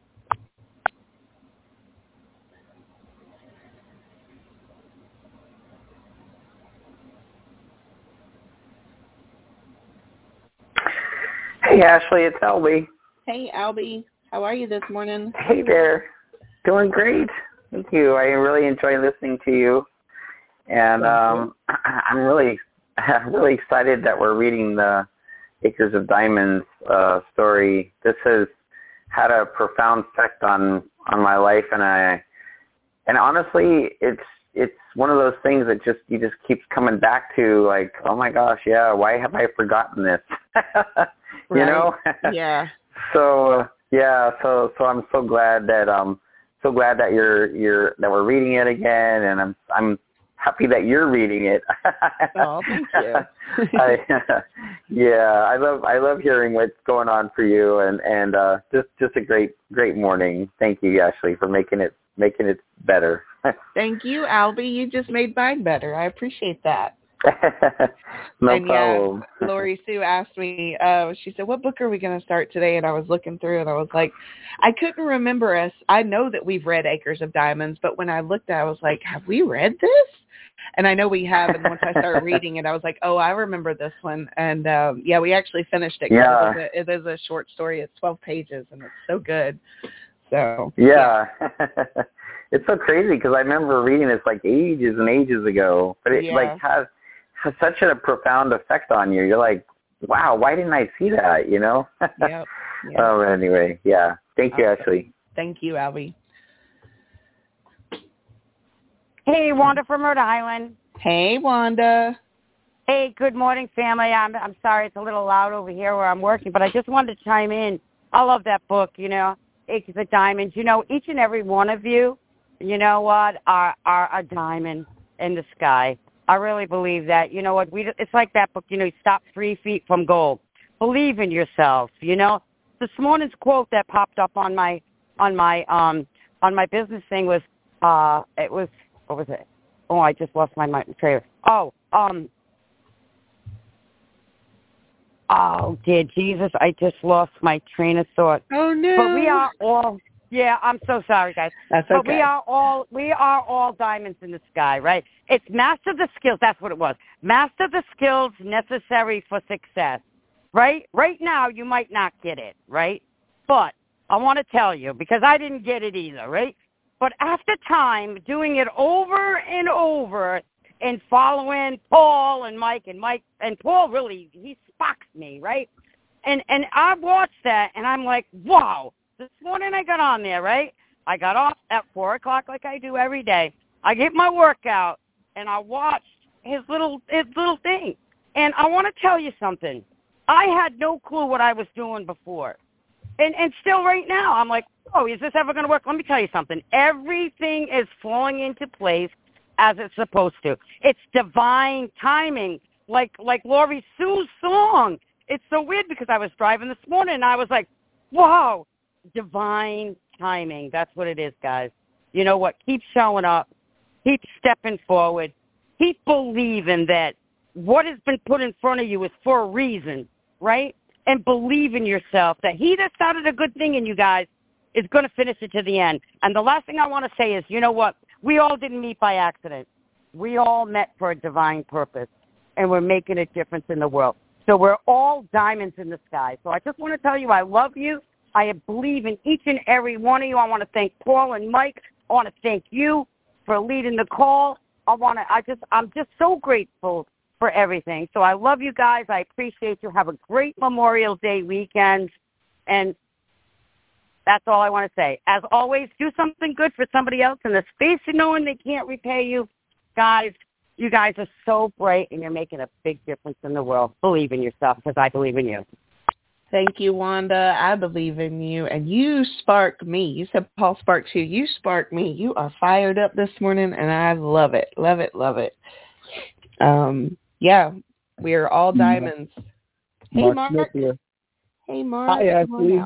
Speaker 3: Hey, Ashley, it's Albie.
Speaker 1: Hey, Albie. How are you this morning?
Speaker 3: Hey there. Doing great. Thank you. I really enjoy listening to you. And um, I'm really really excited that we're reading the Acres of Diamonds uh, story. This has had a profound effect on, on my life, and I and honestly, it's it's one of those things that just you just keeps coming back to, like, oh my gosh, yeah, why have I forgotten this? You
Speaker 1: right.
Speaker 3: know?
Speaker 1: Yeah.
Speaker 3: So yeah, so so I'm so glad that um so glad that you're you're that we're reading it again, and I'm I'm happy that you're reading it.
Speaker 1: Oh, thank you.
Speaker 3: I, yeah, I love I love hearing what's going on for you, and and uh, just just a great great morning. Thank you, Ashley, for making it making it better.
Speaker 1: Thank you, Albie. You just made mine better. I appreciate that.
Speaker 3: No
Speaker 1: and
Speaker 3: problem.
Speaker 1: Yeah, Lori Sue asked me, uh, she said, what book are we going to start today? And I was looking through, and I was like, I couldn't remember us. I know that we've read Acres of Diamonds, but when I looked at it, I was like, have we read this? And I know we have, and once I started reading it, I was like, oh, I remember this one. And, um, yeah, we actually finished it.
Speaker 3: Yeah.
Speaker 1: It is, a, it is a short story. It's twelve pages, and it's so good. So
Speaker 3: Yeah. yeah. It's so crazy because I remember reading this like ages and ages ago, but it
Speaker 1: yeah.
Speaker 3: like has has such a profound effect on you. You're like, wow, why didn't I see that, you know?
Speaker 1: Yep. Yep.
Speaker 3: Oh, anyway, yeah. Thank you,
Speaker 1: awesome.
Speaker 3: Ashley.
Speaker 1: Thank you, Albie.
Speaker 8: Hey, Wanda from Rhode Island.
Speaker 1: Hey, Wanda.
Speaker 8: Hey, good morning, family. I'm I'm sorry it's a little loud over here where I'm working, but I just wanted to chime in. I love that book, you know, Acres of Diamonds. You know, each and every one of you, you know what, are, are a diamond in the sky. I really believe that. You know what? We it's like that book, you know, stop three feet from gold. Believe in yourself, you know. This morning's quote that popped up on my on my um on my business thing was uh it was what was it? Oh, I just lost my mind trailer. Oh, um Oh, dear Jesus, I just lost my train of thought.
Speaker 1: Oh no.
Speaker 8: But we are all Yeah, I'm so sorry, guys.
Speaker 1: That's
Speaker 8: But
Speaker 1: okay.
Speaker 8: we are all we are all diamonds in the sky, right? It's master the skills. That's what it was. Master the skills necessary for success, right? Right now, you might not get it, right? But I want to tell you, because I didn't get it either, right? But after time, doing it over and over and following Paul and Mike and Mike, and Paul really, he sparks me, right? And and I watched that, and I'm like, wow. This morning I got on there, right? I got off at four o'clock like I do every day. I get my workout, and I watched his little his little thing. And I want to tell you something. I had no clue what I was doing before. And and still right now, I'm like, oh, is this ever going to work? Let me tell you something. Everything is falling into place as it's supposed to. It's divine timing, like like Lori Sue's song. It's so weird because I was driving this morning, and I was like, wow. Divine timing. That's what it is, guys. You know what? Keep showing up. Keep stepping forward. Keep believing that what has been put in front of you is for a reason, right? And believe in yourself that he that started a good thing in you guys is going to finish it to the end. And the last thing I want to say is, you know what? We all didn't meet by accident. We all met for a divine purpose, and we're making a difference in the world. So we're all diamonds in the sky. So I just want to tell you I love you. I believe in each and every one of you. I want to thank Paul and Mike. I want to thank you for leading the call. I want to, I just, I'm just so grateful for everything. So I love you guys. I appreciate you. Have a great Memorial Day weekend. And that's all I want to say. As always, do something good for somebody else in the space of knowing they can't repay you. Guys, you guys are so bright, and you're making a big difference in the world. Believe in yourself, because I believe in you.
Speaker 1: Thank you, Wanda. I believe in you, and you spark me. You said Paul sparks you. You spark me. You are fired up this morning, and I love it, love it, love it. Um, yeah, we are all diamonds. Hey,
Speaker 9: Mark.
Speaker 1: Mark.
Speaker 9: Smith here.
Speaker 1: Hey, Mark.
Speaker 9: Hi, Ashley.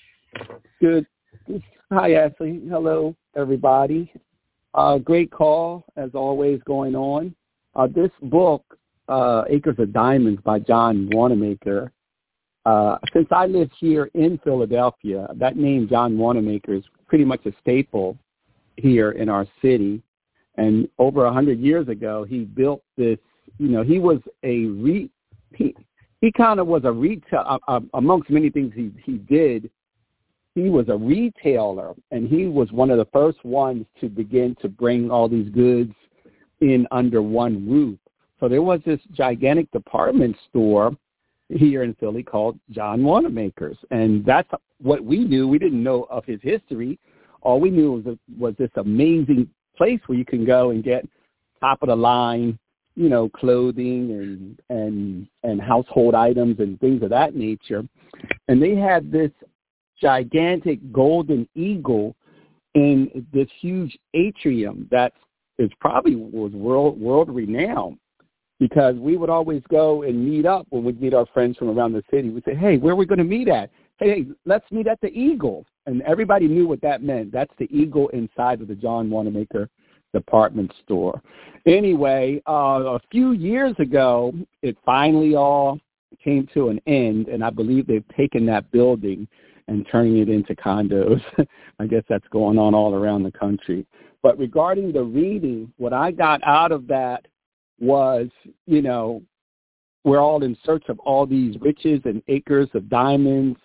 Speaker 9: Good. Hi, Ashley. Hello, everybody. Uh, great call, as always, going on. Uh, this book, uh, Acres of Diamonds by John Wanamaker, Uh, since I live here in Philadelphia, that name John Wanamaker is pretty much a staple here in our city. And over a hundred years ago, he built this. You know, he was a re. He he kind of was a retail uh, uh, amongst many things he he did. He was a retailer, and he was one of the first ones to begin to bring all these goods in under one roof. So there was this gigantic department store here in Philly called John Wanamaker's. And that's what we knew. We didn't know of his history. All we knew was, was this amazing place where you can go and get top of the line, you know, clothing and, and, and household items and things of that nature. And they had this gigantic golden eagle in this huge atrium that is probably was world, world renowned. Because we would always go and meet up when we'd meet our friends from around the city. We'd say, hey, where are we going to meet at? Hey, hey, let's meet at the Eagle. And everybody knew what that meant. That's the Eagle inside of the John Wanamaker department store. Anyway, uh, a few years ago, it finally all came to an end, and I believe they've taken that building and turning it into condos. I guess that's going on all around the country. But regarding the reading, what I got out of that was, you know, we're all in search of all these riches and acres of diamonds,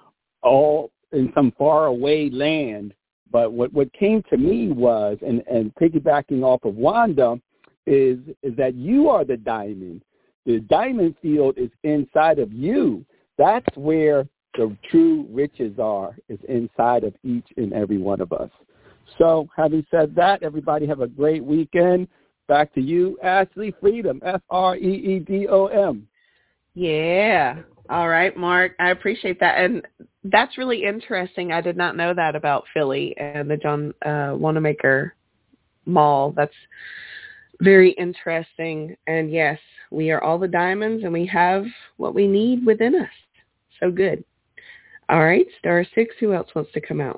Speaker 9: all in some faraway land. But what, what came to me was, and, and piggybacking off of Wanda, is, is that you are the diamond. The diamond field is inside of you. That's where the true riches are, is inside of each and every one of us. So having said that, everybody have a great weekend. Back to you, Ashley Freedom, F R E E D O M.
Speaker 1: Yeah. All right, Mark. I appreciate that. And that's really interesting. I did not know that about Philly and the John uh, Wanamaker Mall. That's very interesting. And yes, we are all the diamonds, and we have what we need within us. So good. All right, star six. Who else wants to come out?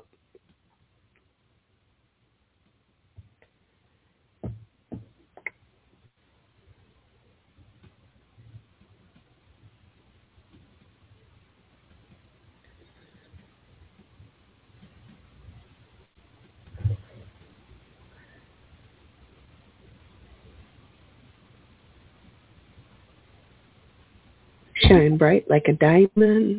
Speaker 1: Shine bright like a diamond.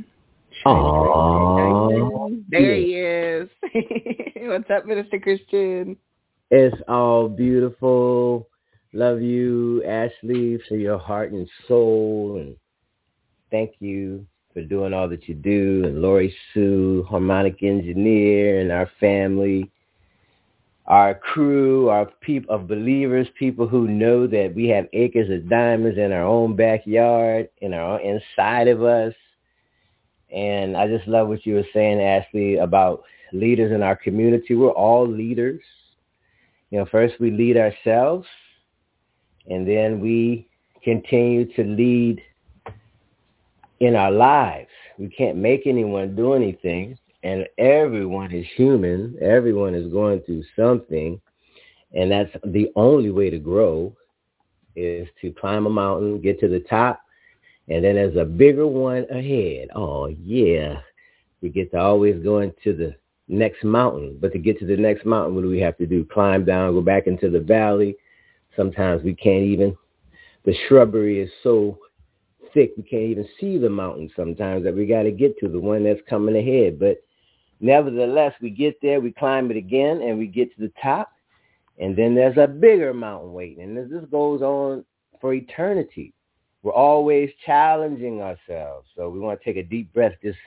Speaker 10: Aww.
Speaker 1: There he is. What's up, Minister Christian?
Speaker 10: It's all beautiful. Love you, Ashley, for your heart and soul. And thank you for doing all that you do. And Lori Sue, harmonic engineer, and our family, our crew, our people of believers, people who know that we have acres of diamonds in our own backyard, in our own, inside of us. And I just love what you were saying, Ashley, about leaders in our community. We're all leaders. You know, first we lead ourselves, and then we continue to lead in our lives. We can't make anyone do anything, and everyone is human. Everyone is going through something, and that's the only way to grow is to climb a mountain, get to the top, and then there's a bigger one ahead. Oh, yeah. We get to always go into the next mountain. But to get to the next mountain, what do we have to do? Climb down, go back into the valley. Sometimes we can't even, the shrubbery is so thick, we can't even see the mountain sometimes that we got to get to the one that's coming ahead. But nevertheless, we get there, we climb it again, and we get to the top. And then there's a bigger mountain waiting. And this goes on for eternity. We're always challenging ourselves. So we want to take a deep breath, just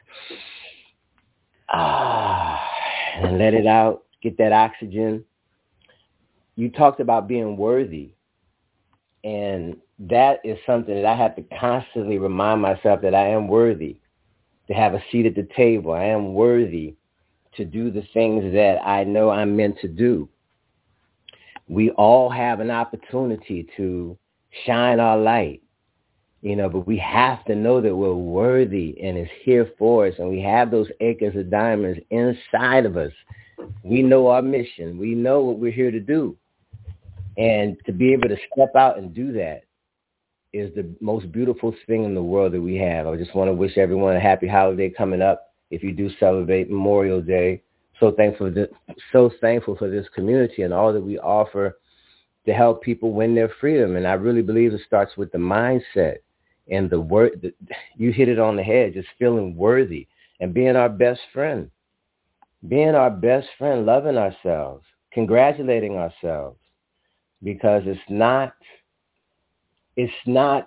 Speaker 10: ah, and let it out, get that oxygen. You talked about being worthy. And that is something that I have to constantly remind myself that I am worthy to have a seat at the table. I am worthy to do the things that I know I'm meant to do. We all have an opportunity to shine our light. You know, but we have to know that we're worthy and it's here for us. And we have those acres of diamonds inside of us. We know our mission. We know what we're here to do. And to be able to step out and do that is the most beautiful thing in the world that we have. I just want to wish everyone a happy holiday coming up. If you do celebrate Memorial Day, so thankful, for this, so thankful for this community and all that we offer to help people win their freedom. And I really believe it starts with the mindset. And the word, the, you hit it on the head, just feeling worthy and being our best friend, being our best friend, loving ourselves, congratulating ourselves, because it's not, it's not,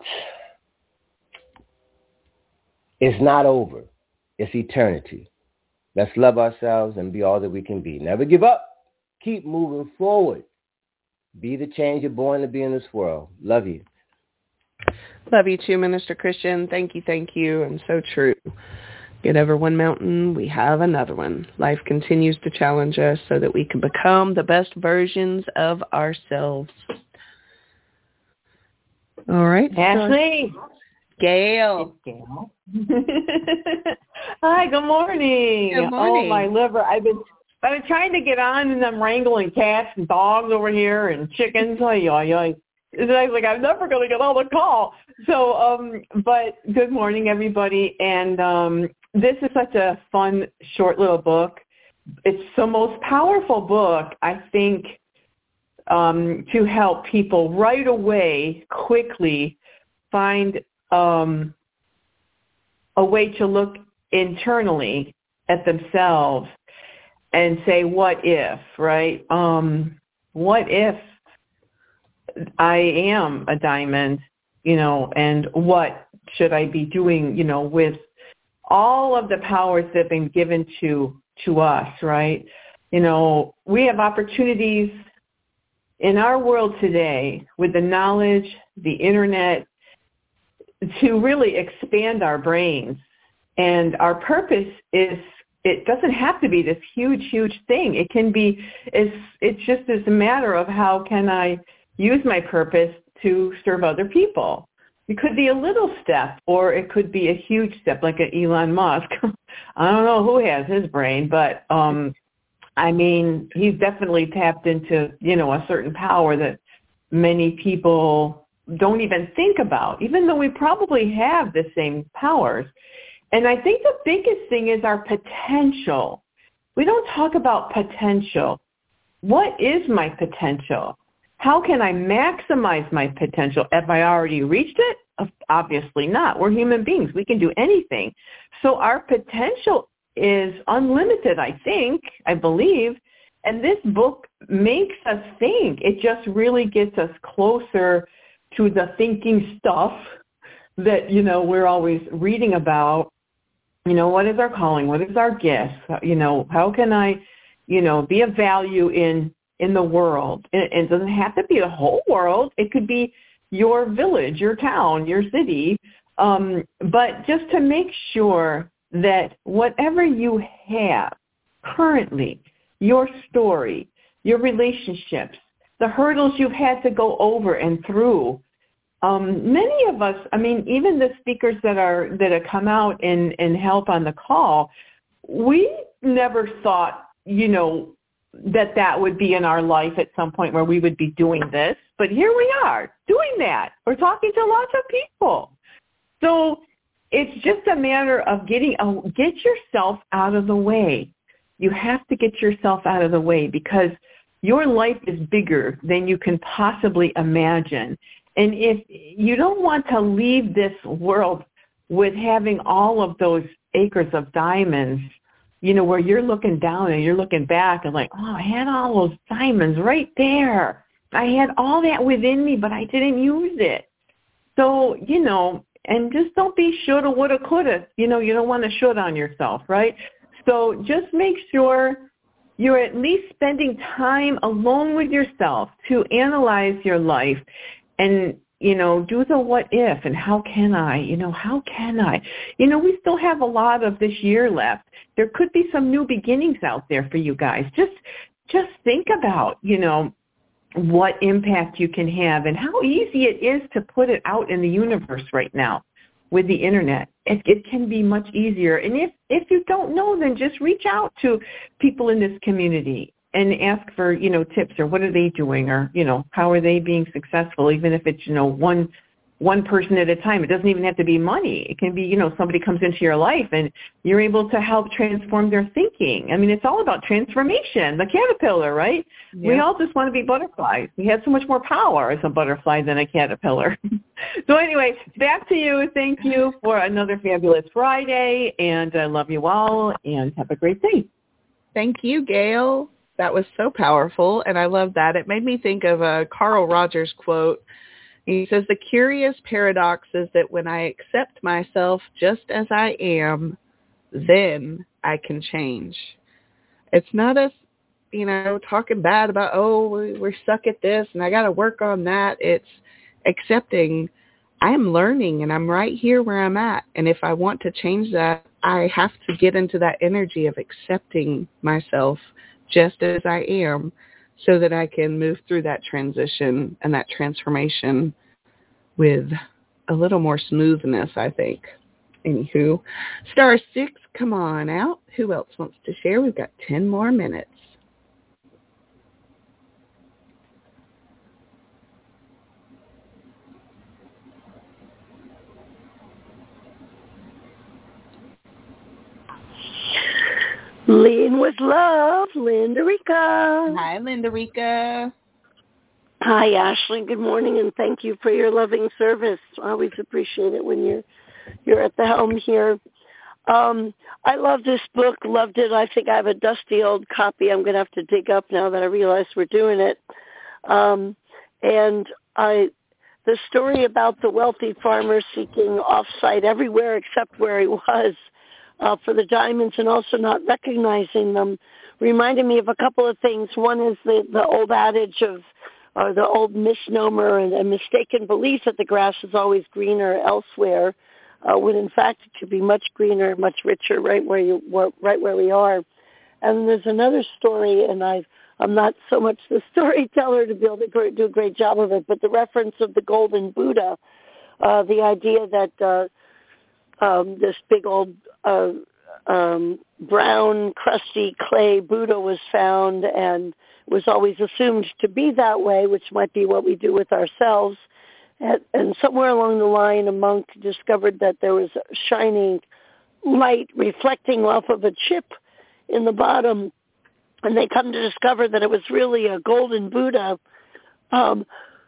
Speaker 10: it's not over. It's eternity. Let's love ourselves and be all that we can be. Never give up. Keep moving forward. Be the change you're born to be in this world. Love you.
Speaker 1: Love you too, Minister Christian. Thank you, thank you, and so true. Get over one mountain, we have another one. Life continues to challenge us so that we can become the best versions of ourselves. All right.
Speaker 11: Ashley.
Speaker 1: Gail.
Speaker 11: Gail. Hi, good morning.
Speaker 1: Good morning.
Speaker 11: Oh, my liver. I've been I've been trying to get on, and I'm wrangling cats and dogs over here and chickens. Ay, ay, ay. And I was like, I'm never going to get on the call. So, um, but good morning, everybody. And um, this is such a fun, short little book. It's the most powerful book, I think, um, to help people right away, quickly find um, a way to look internally at themselves and say, what if, right? Um, what if I am a diamond, you know, and what should I be doing, you know, with all of the powers that have been given to to us, right? You know, we have opportunities in our world today with the knowledge, the internet, to really expand our brains. And our purpose is, it doesn't have to be this huge, huge thing. It can be, it's, it's just as a matter of how can I use my purpose to serve other people. It could be a little step, or it could be a huge step, like an Elon Musk. I don't know who has his brain, but um, I mean, he's definitely tapped into, you know, a certain power that many people don't even think about, even though we probably have the same powers. And I think the biggest thing is our potential. We don't talk about potential. What is my potential? how can I maximize my potential? Have I already reached it? Obviously not. We're human beings. We can do anything. So our potential is unlimited, I think, I believe. And this book makes us think. It just really gets us closer to the thinking stuff that, you know, we're always reading about. You know, what is our calling? What is our gift? You know, how can I, you know, be of value in in the world? And it doesn't have to be the whole world. It could be your village, your town, your city. Um, but just to make sure that whatever you have currently, your story, your relationships, the hurdles you've had to go over and through, Um, many of us, I mean, even the speakers that are that have come out and, and help on the call, we never thought, you know, that that would be in our life at some point where we would be doing this. But here we are doing that. We're talking to lots of people. So it's just a matter of getting uh, get yourself out of the way. You have to get yourself out of the way because your life is bigger than you can possibly imagine. And if you don't want to leave this world with having all of those acres of diamonds, you know, where you're looking down and you're looking back and like, oh, I had all those diamonds right there. I had all that within me, but I didn't use it. So, you know, and just don't be shoulda, woulda, coulda. You know, you don't want to should on yourself, right? So just make sure you're at least spending time alone with yourself to analyze your life. And, you know, do the what if and how can I, you know, how can I? You know, we still have a lot of this year left. There could be some new beginnings out there for you guys. Just just think about, you know, what impact you can have and how easy it is to put it out in the universe right now with the Internet. It, it can be much easier. And if, if you don't know, then just reach out to people in this community and ask for, you know, tips or what are they doing or, you know, how are they being successful, even if it's, you know, one one person at a time. It doesn't even have to be money. It can be, you know, somebody comes into your life and you're able to help transform their thinking. I mean, it's all about transformation, the caterpillar, right? Yeah. We all just want to be butterflies. We have so much more power as a butterfly than a caterpillar. So anyway, back to you. Thank you for another fabulous Friday, and I love you all, and have a great day.
Speaker 1: Thank you, Gail. That was so powerful, and I love that. It made me think of a Carl Rogers quote. He says, the curious paradox is that when I accept myself just as I am, then I can change. It's not us, you know, talking bad about, oh, we're stuck at this and I got to work on that. It's accepting I'm learning and I'm right here where I'm at. And if I want to change that, I have to get into that energy of accepting myself just as I am, so that I can move through that transition and that transformation with a little more smoothness, I think. Anywho, star six, come on out. Who else wants to share? We've got ten more minutes.
Speaker 12: Lean with love, Linda Rica.
Speaker 1: Hi, Linda Rica.
Speaker 12: Hi, Ashley. Good morning, and thank you for your loving service. I always appreciate it when you're you're at the helm here. Um, I love this book. Loved it. I think I have a dusty old copy I'm going to have to dig up now that I realize we're doing it. Um, and I, the story about the wealthy farmer seeking off-site everywhere except where he was, Uh, for the diamonds and also not recognizing them reminded me of a couple of things. One is the, the old adage of, or the old misnomer and a mistaken belief that the grass is always greener elsewhere, uh, when in fact it could be much greener, much richer right where you right where we are. And there's another story, and I I'm not so much the storyteller to be able to do a great job of it, but the reference of the golden Buddha, uh, the idea that uh, um, this big old uh, um, brown, crusty clay Buddha was found and was always assumed to be that way, which might be what we do with ourselves. And, and somewhere along the line, a monk discovered that there was a shining light reflecting off of a chip in the bottom, and they come to discover that it was really a golden Buddha um,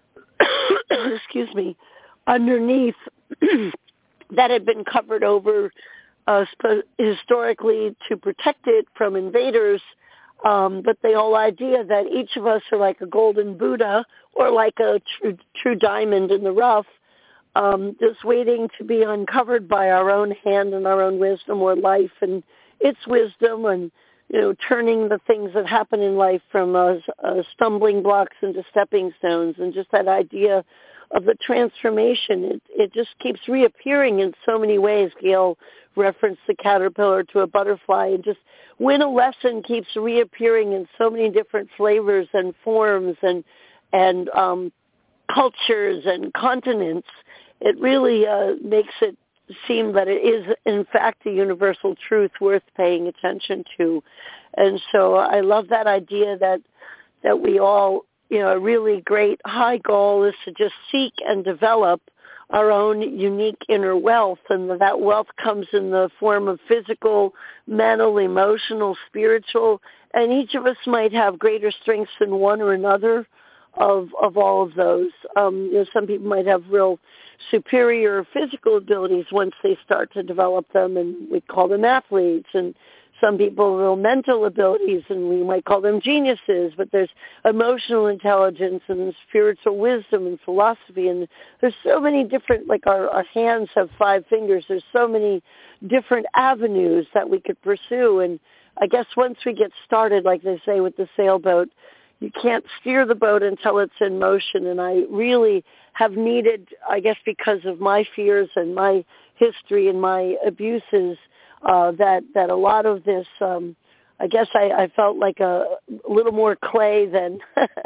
Speaker 12: excuse me, underneath that had been covered over uh, sp- historically to protect it from invaders. Um, but the whole idea that each of us are like a golden Buddha or like a true, true diamond in the rough, um, just waiting to be uncovered by our own hand and our own wisdom or life and its wisdom, and, you know, turning the things that happen in life from uh, uh, stumbling blocks into stepping stones, and just that idea of the transformation. It, it just keeps reappearing in so many ways. Gail referenced the caterpillar to a butterfly, and just when a lesson keeps reappearing in so many different flavors and forms and and um, cultures and continents, it really uh, makes it seem that it is, in fact, a universal truth worth paying attention to. And so I love that idea that that we all, you know, a really great high goal is to just seek and develop our own unique inner wealth, and that wealth comes in the form of physical, mental, emotional, spiritual, and each of us might have greater strengths in one or another of of all of those. Um, you know, some people might have real superior physical abilities once they start to develop them, and we call them athletes, and some people have real mental abilities, and we might call them geniuses, but there's emotional intelligence and spiritual wisdom and philosophy, and there's so many different, like our, our hands have five fingers, there's so many different avenues that we could pursue. And I guess once we get started, like they say with the sailboat, you can't steer the boat until it's in motion. And I really have needed, I guess because of my fears and my history and my abuses, Uh, that that a lot of this, um, I guess I, I felt like a, a little more clay than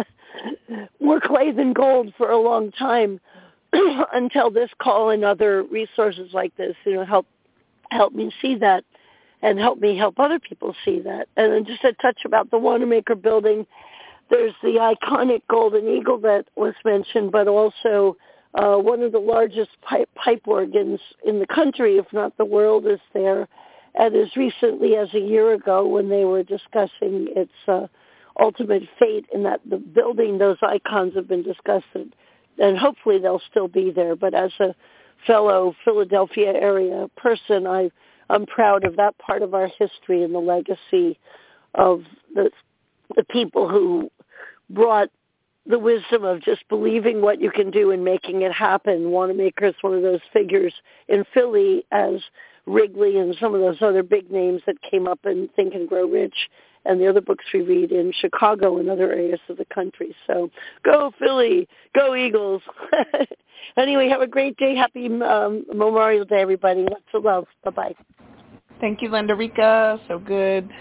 Speaker 12: more clay than gold for a long time until this call and other resources like this, you know, help help me see that and help me help other people see that. And then just a touch about the Wanamaker building. There's the iconic Golden Eagle that was mentioned, but also uh, one of the largest pipe, pipe organs in the country, if not the world, is there. And as recently as a year ago, when they were discussing its uh, ultimate fate in that the building, those icons have been discussed, and, and hopefully they'll still be there. But as a fellow Philadelphia area person, I, I'm proud of that part of our history and the legacy of the, the people who brought the wisdom of just believing what you can do and making it happen. Wanamaker is one of those figures in Philly, as Wrigley and some of those other big names that came up in Think and Grow Rich and the other books we read in Chicago and other areas of the country. So go Philly, go Eagles. Anyway, have a great day. Happy um, Memorial Day, everybody. Lots of love. Bye-bye.
Speaker 1: Thank you, Linda Rica. So good.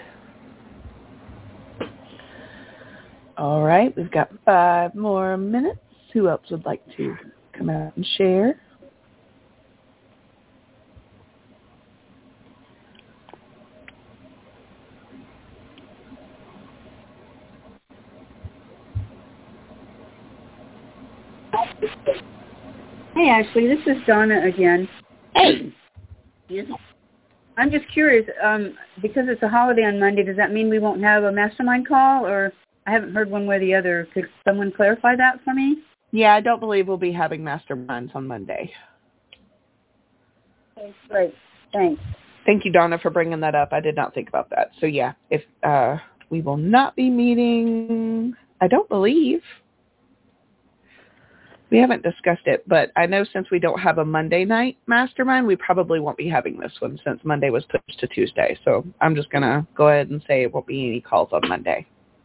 Speaker 1: All right, we've got five more minutes. Who else would like to come out and share?
Speaker 7: Hey, Ashley, this is Donna again.
Speaker 1: Hey.
Speaker 7: I'm just curious, um, because it's a holiday on Monday, does that mean we won't have a mastermind call? Or I haven't heard one way or the other. Could someone clarify that for me?
Speaker 1: Yeah, I don't believe we'll be having masterminds on Monday.
Speaker 7: Okay, great. Thanks.
Speaker 1: Thank you, Donna, for bringing that up. I did not think about that. So, yeah, if uh, we will not be meeting, I don't believe. We haven't discussed it, but I know since we don't have a Monday night mastermind, we probably won't be having this one since Monday was pushed to Tuesday. So I'm just going to go ahead and say it won't be any calls on Monday.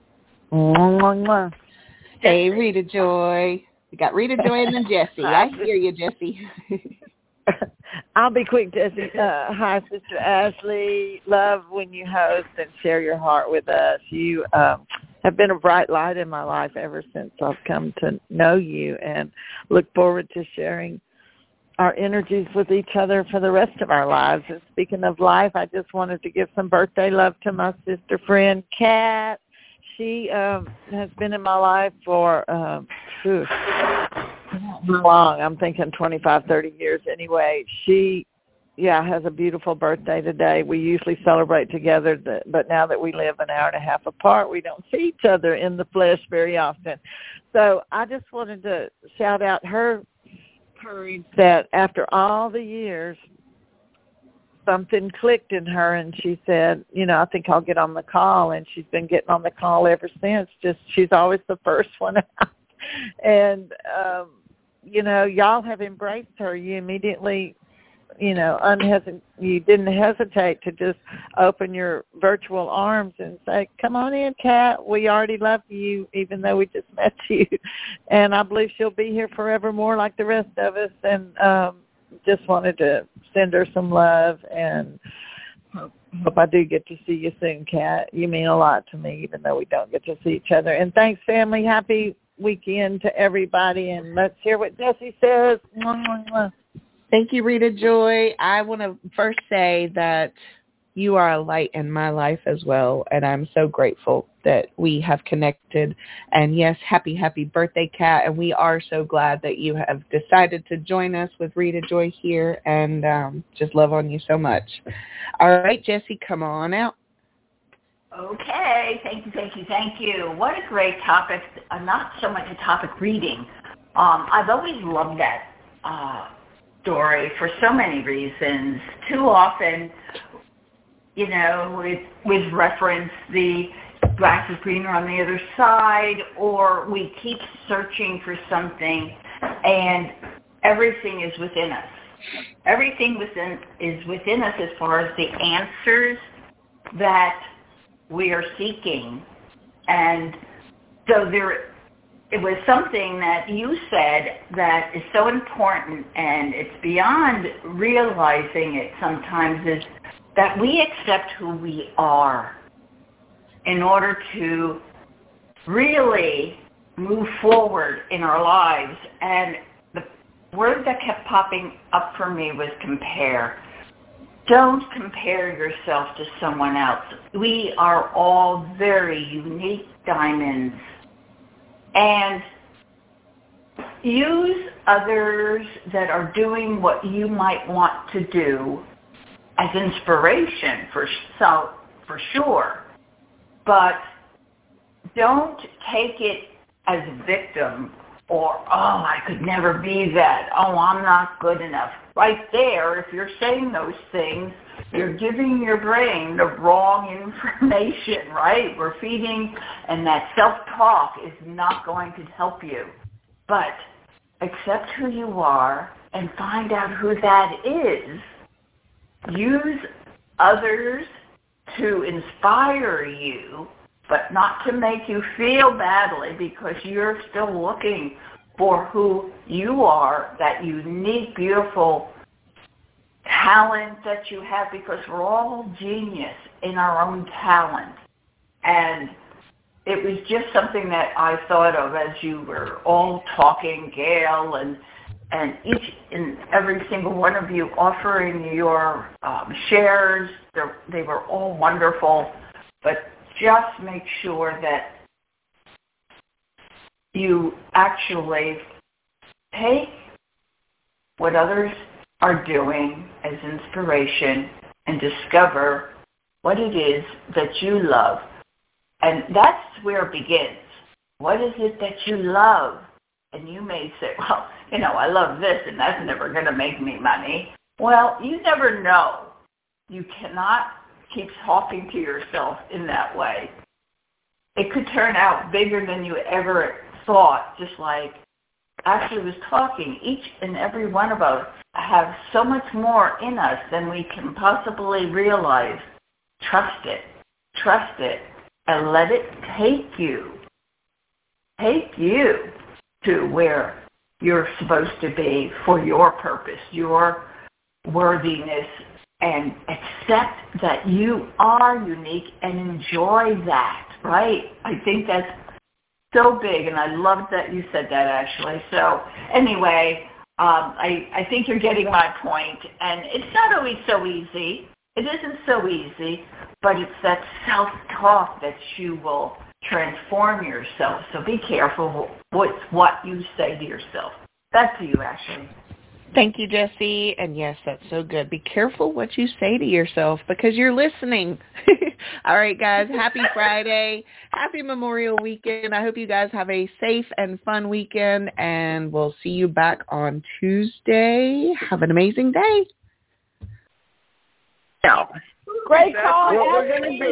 Speaker 1: Hey, Rita Joy. We got Rita Joy and then Jessie. I hear you, Jessie.
Speaker 13: I'll be quick, Jessie. Uh, hi, Sister Ashley. Love when you host and share your heart with us. You um, have been a bright light in my life ever since I've come to know you, and look forward to sharing our energies with each other for the rest of our lives. And speaking of life, I just wanted to give some birthday love to my sister friend, Kat. She um, has been in my life for um, whew, long. I'm thinking twenty-five, thirty years anyway. She yeah, has a beautiful birthday today. We usually celebrate together, but now that we live an hour and a half apart, we don't see each other in the flesh very often. So I just wanted to shout out her courage that after all the years, something clicked in her, and she said, you know, I think I'll get on the call, and she's been getting on the call ever since. Just she's always the first one out. And, um, you know, y'all have embraced her. You immediately, you know, unhesit- you didn't hesitate to just open your virtual arms and say, come on in, Kat. We already love you, even though we just met you. And I believe she'll be here forevermore like the rest of us. And um, just wanted to send her some love, and hope, hope I do get to see you soon, Kat. You mean a lot to me, even though we don't get to see each other. And thanks, family. Happy weekend to everybody. And let's hear what Jessie says. Mwah, mwah, mwah.
Speaker 1: Thank you, Rita Joy. I want to first say that you are a light in my life as well, and I'm so grateful that we have connected. And yes, happy, happy birthday, Kat, and we are so glad that you have decided to join us with Rita Joy here, and um, just love on you so much. All right, Jessie, come on out.
Speaker 14: Okay, thank you, thank you, thank you. What a great topic. Uh, not so much a topic reading. Um, I've always loved that uh, story for so many reasons. Too often, you know, with, with reference, the grass is greener on the other side, or we keep searching for something, and everything is within us. Everything within is within us as far as the answers that we are seeking. And so there, it was something that you said that is so important, and it's beyond realizing it sometimes, is that we accept who we are in order to really move forward in our lives. And the word that kept popping up for me was compare. Don't compare yourself to someone else. We are all very unique diamonds. And use others that are doing what you might want to do as inspiration for so for sure. But don't take it as a victim, or, oh, I could never be that. Oh, I'm not good enough. Right there, if you're saying those things, you're giving your brain the wrong information, right? We're feeding, and that self-talk is not going to help you. But accept who you are and find out who that is. Use others to inspire you, but not to make you feel badly, because you're still looking for who you are, that unique, beautiful talent that you have, because we're all genius in our own talent. And it was just something that I thought of as you were all talking, Gail, and and each and every single one of you offering your um, shares. They were all wonderful, but just make sure that you actually take what others are doing as inspiration and discover what it is that you love. And that's where it begins. What is it that you love? And you may say, well, you know, I love this, and that's never going to make me money. Well, you never know. You cannot keep talking to yourself in that way. It could turn out bigger than you ever thought, just like Ashley was talking. Each and every one of us have so much more in us than we can possibly realize. Trust it. Trust it. And let it take you. Take you to where you're supposed to be for your purpose, your worthiness, and accept that you are unique and enjoy that, right? I think that's so big, and I loved that you said that, actually. So anyway, um, I, I think you're getting my point, and it's not always so easy. It isn't so easy, but it's that self-talk that you will transform yourself. So be careful with what you say to yourself. Back to you, Ashley.
Speaker 1: Thank you, Jesse. And yes, that's so good. Be careful what you say to yourself because you're listening. All right, guys. Happy Friday. Happy Memorial Weekend. I hope you guys have a safe and fun weekend, and we'll see you back on Tuesday. Have an amazing day.
Speaker 3: Yeah.
Speaker 4: Great call.
Speaker 5: That's what we're going to do.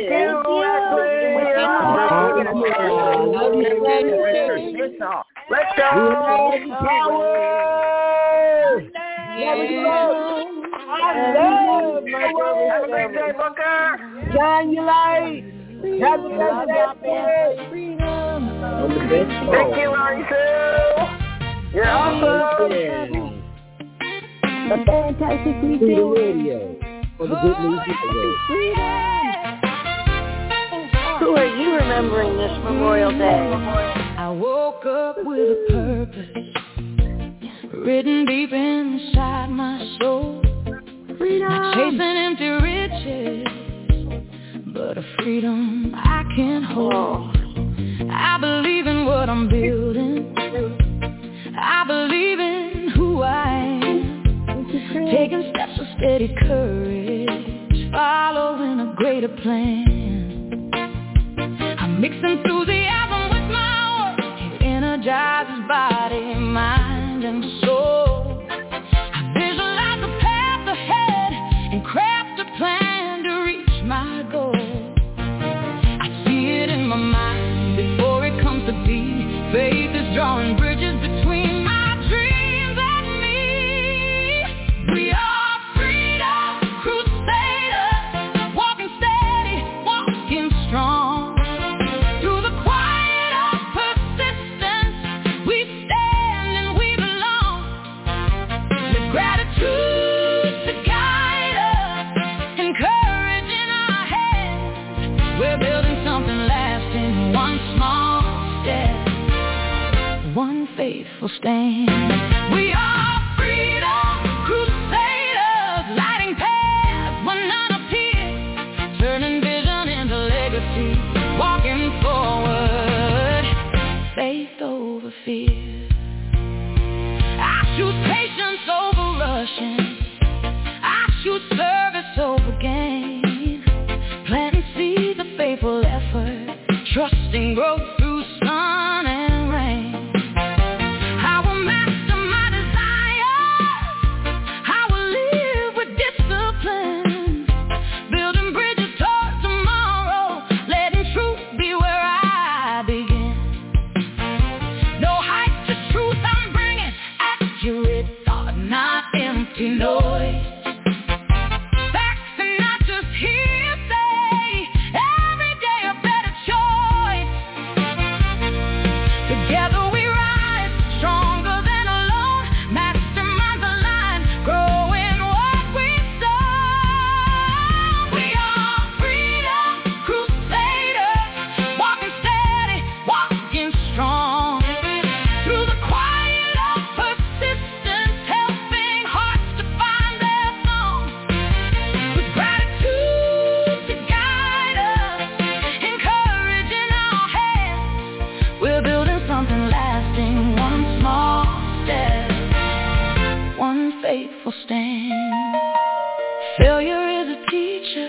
Speaker 5: Let's go. Power.
Speaker 4: Yeah. I love my brother.
Speaker 5: Have a great day, Booker.
Speaker 4: Shine your light. Have a blessed day.
Speaker 5: Thank you, Laurie Sue. You're awesome.
Speaker 2: A fantastic weekend.
Speaker 10: Radio. For the Good News
Speaker 12: Who are you remembering this Memorial Day?
Speaker 15: I woke up with a purpose written deep inside my soul. Freedom. Not chasing empty riches, but a freedom I can't hold. I believe in what I'm building. I believe in who I am. Taking steps of steady courage, following a greater plan. I'm mixing enthusiasm with my work. It energizes body, mind, and soul. I visualize the path ahead and craft a plan to reach my goal. I see it in my mind before it comes to be. Faith is drawing bridges between my dreams and me. We are freedom crusaders, walking steady, walking strong. Through the quiet of persistence, we stand and we belong. With gratitude to guide us and courage in our hands, we're building something lasting, one small step, one faithful stand. We are freedom crusaders, lighting paths when none appear, turning vision into legacy, walking forward, faith over fear. I choose patience over rushing, I choose service over gain, planting seeds of faithful effort, trusting growth through sun and rain. I will master my desires, I will live with discipline, building bridges toward tomorrow, letting truth be where I begin. No heights to truth I'm bringing, accurate thought, not empty noise. Facts and not just hearsay, every day a better choice. Together we rise, stronger than alone, masterminds aligned, growing what we sow. We are freedom crusaders, walking steady, walking strong. Through the quiet of persistence, helping hearts to find their song. With gratitude to guide us and courage in our hands, we're building something lasting, one small step, one faithful stand. Failure is a teacher,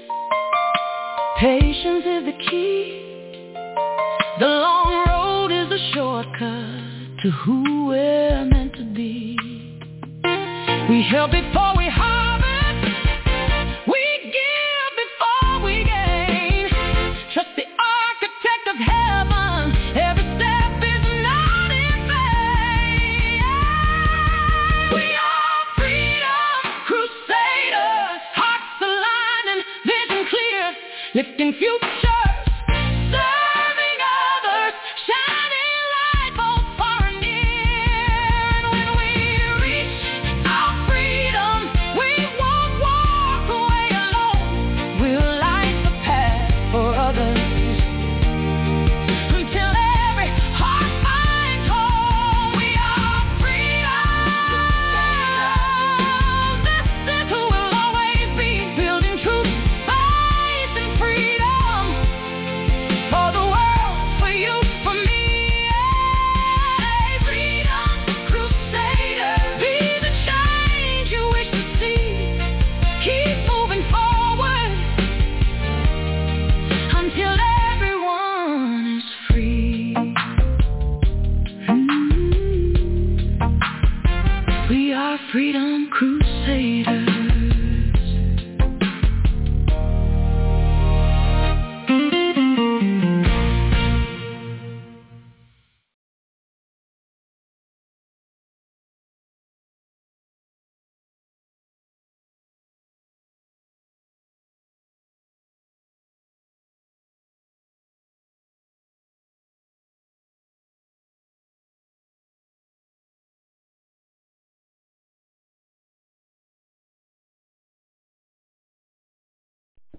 Speaker 15: patience is the key. The long road is a shortcut to who we're meant to be. We help before we harvest, we give before we gain. Trust the architect of heaven, every step is not in vain. We are freedom crusaders, hearts aligned and vision clear, lifting futures, serving others, shining light both far and near. And when we reach our freedom, we won't walk away alone. We'll light the path for others until every heart finds home. We are freedom. This is who we'll always be, building truth, faith, and freedom.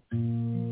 Speaker 15: Thank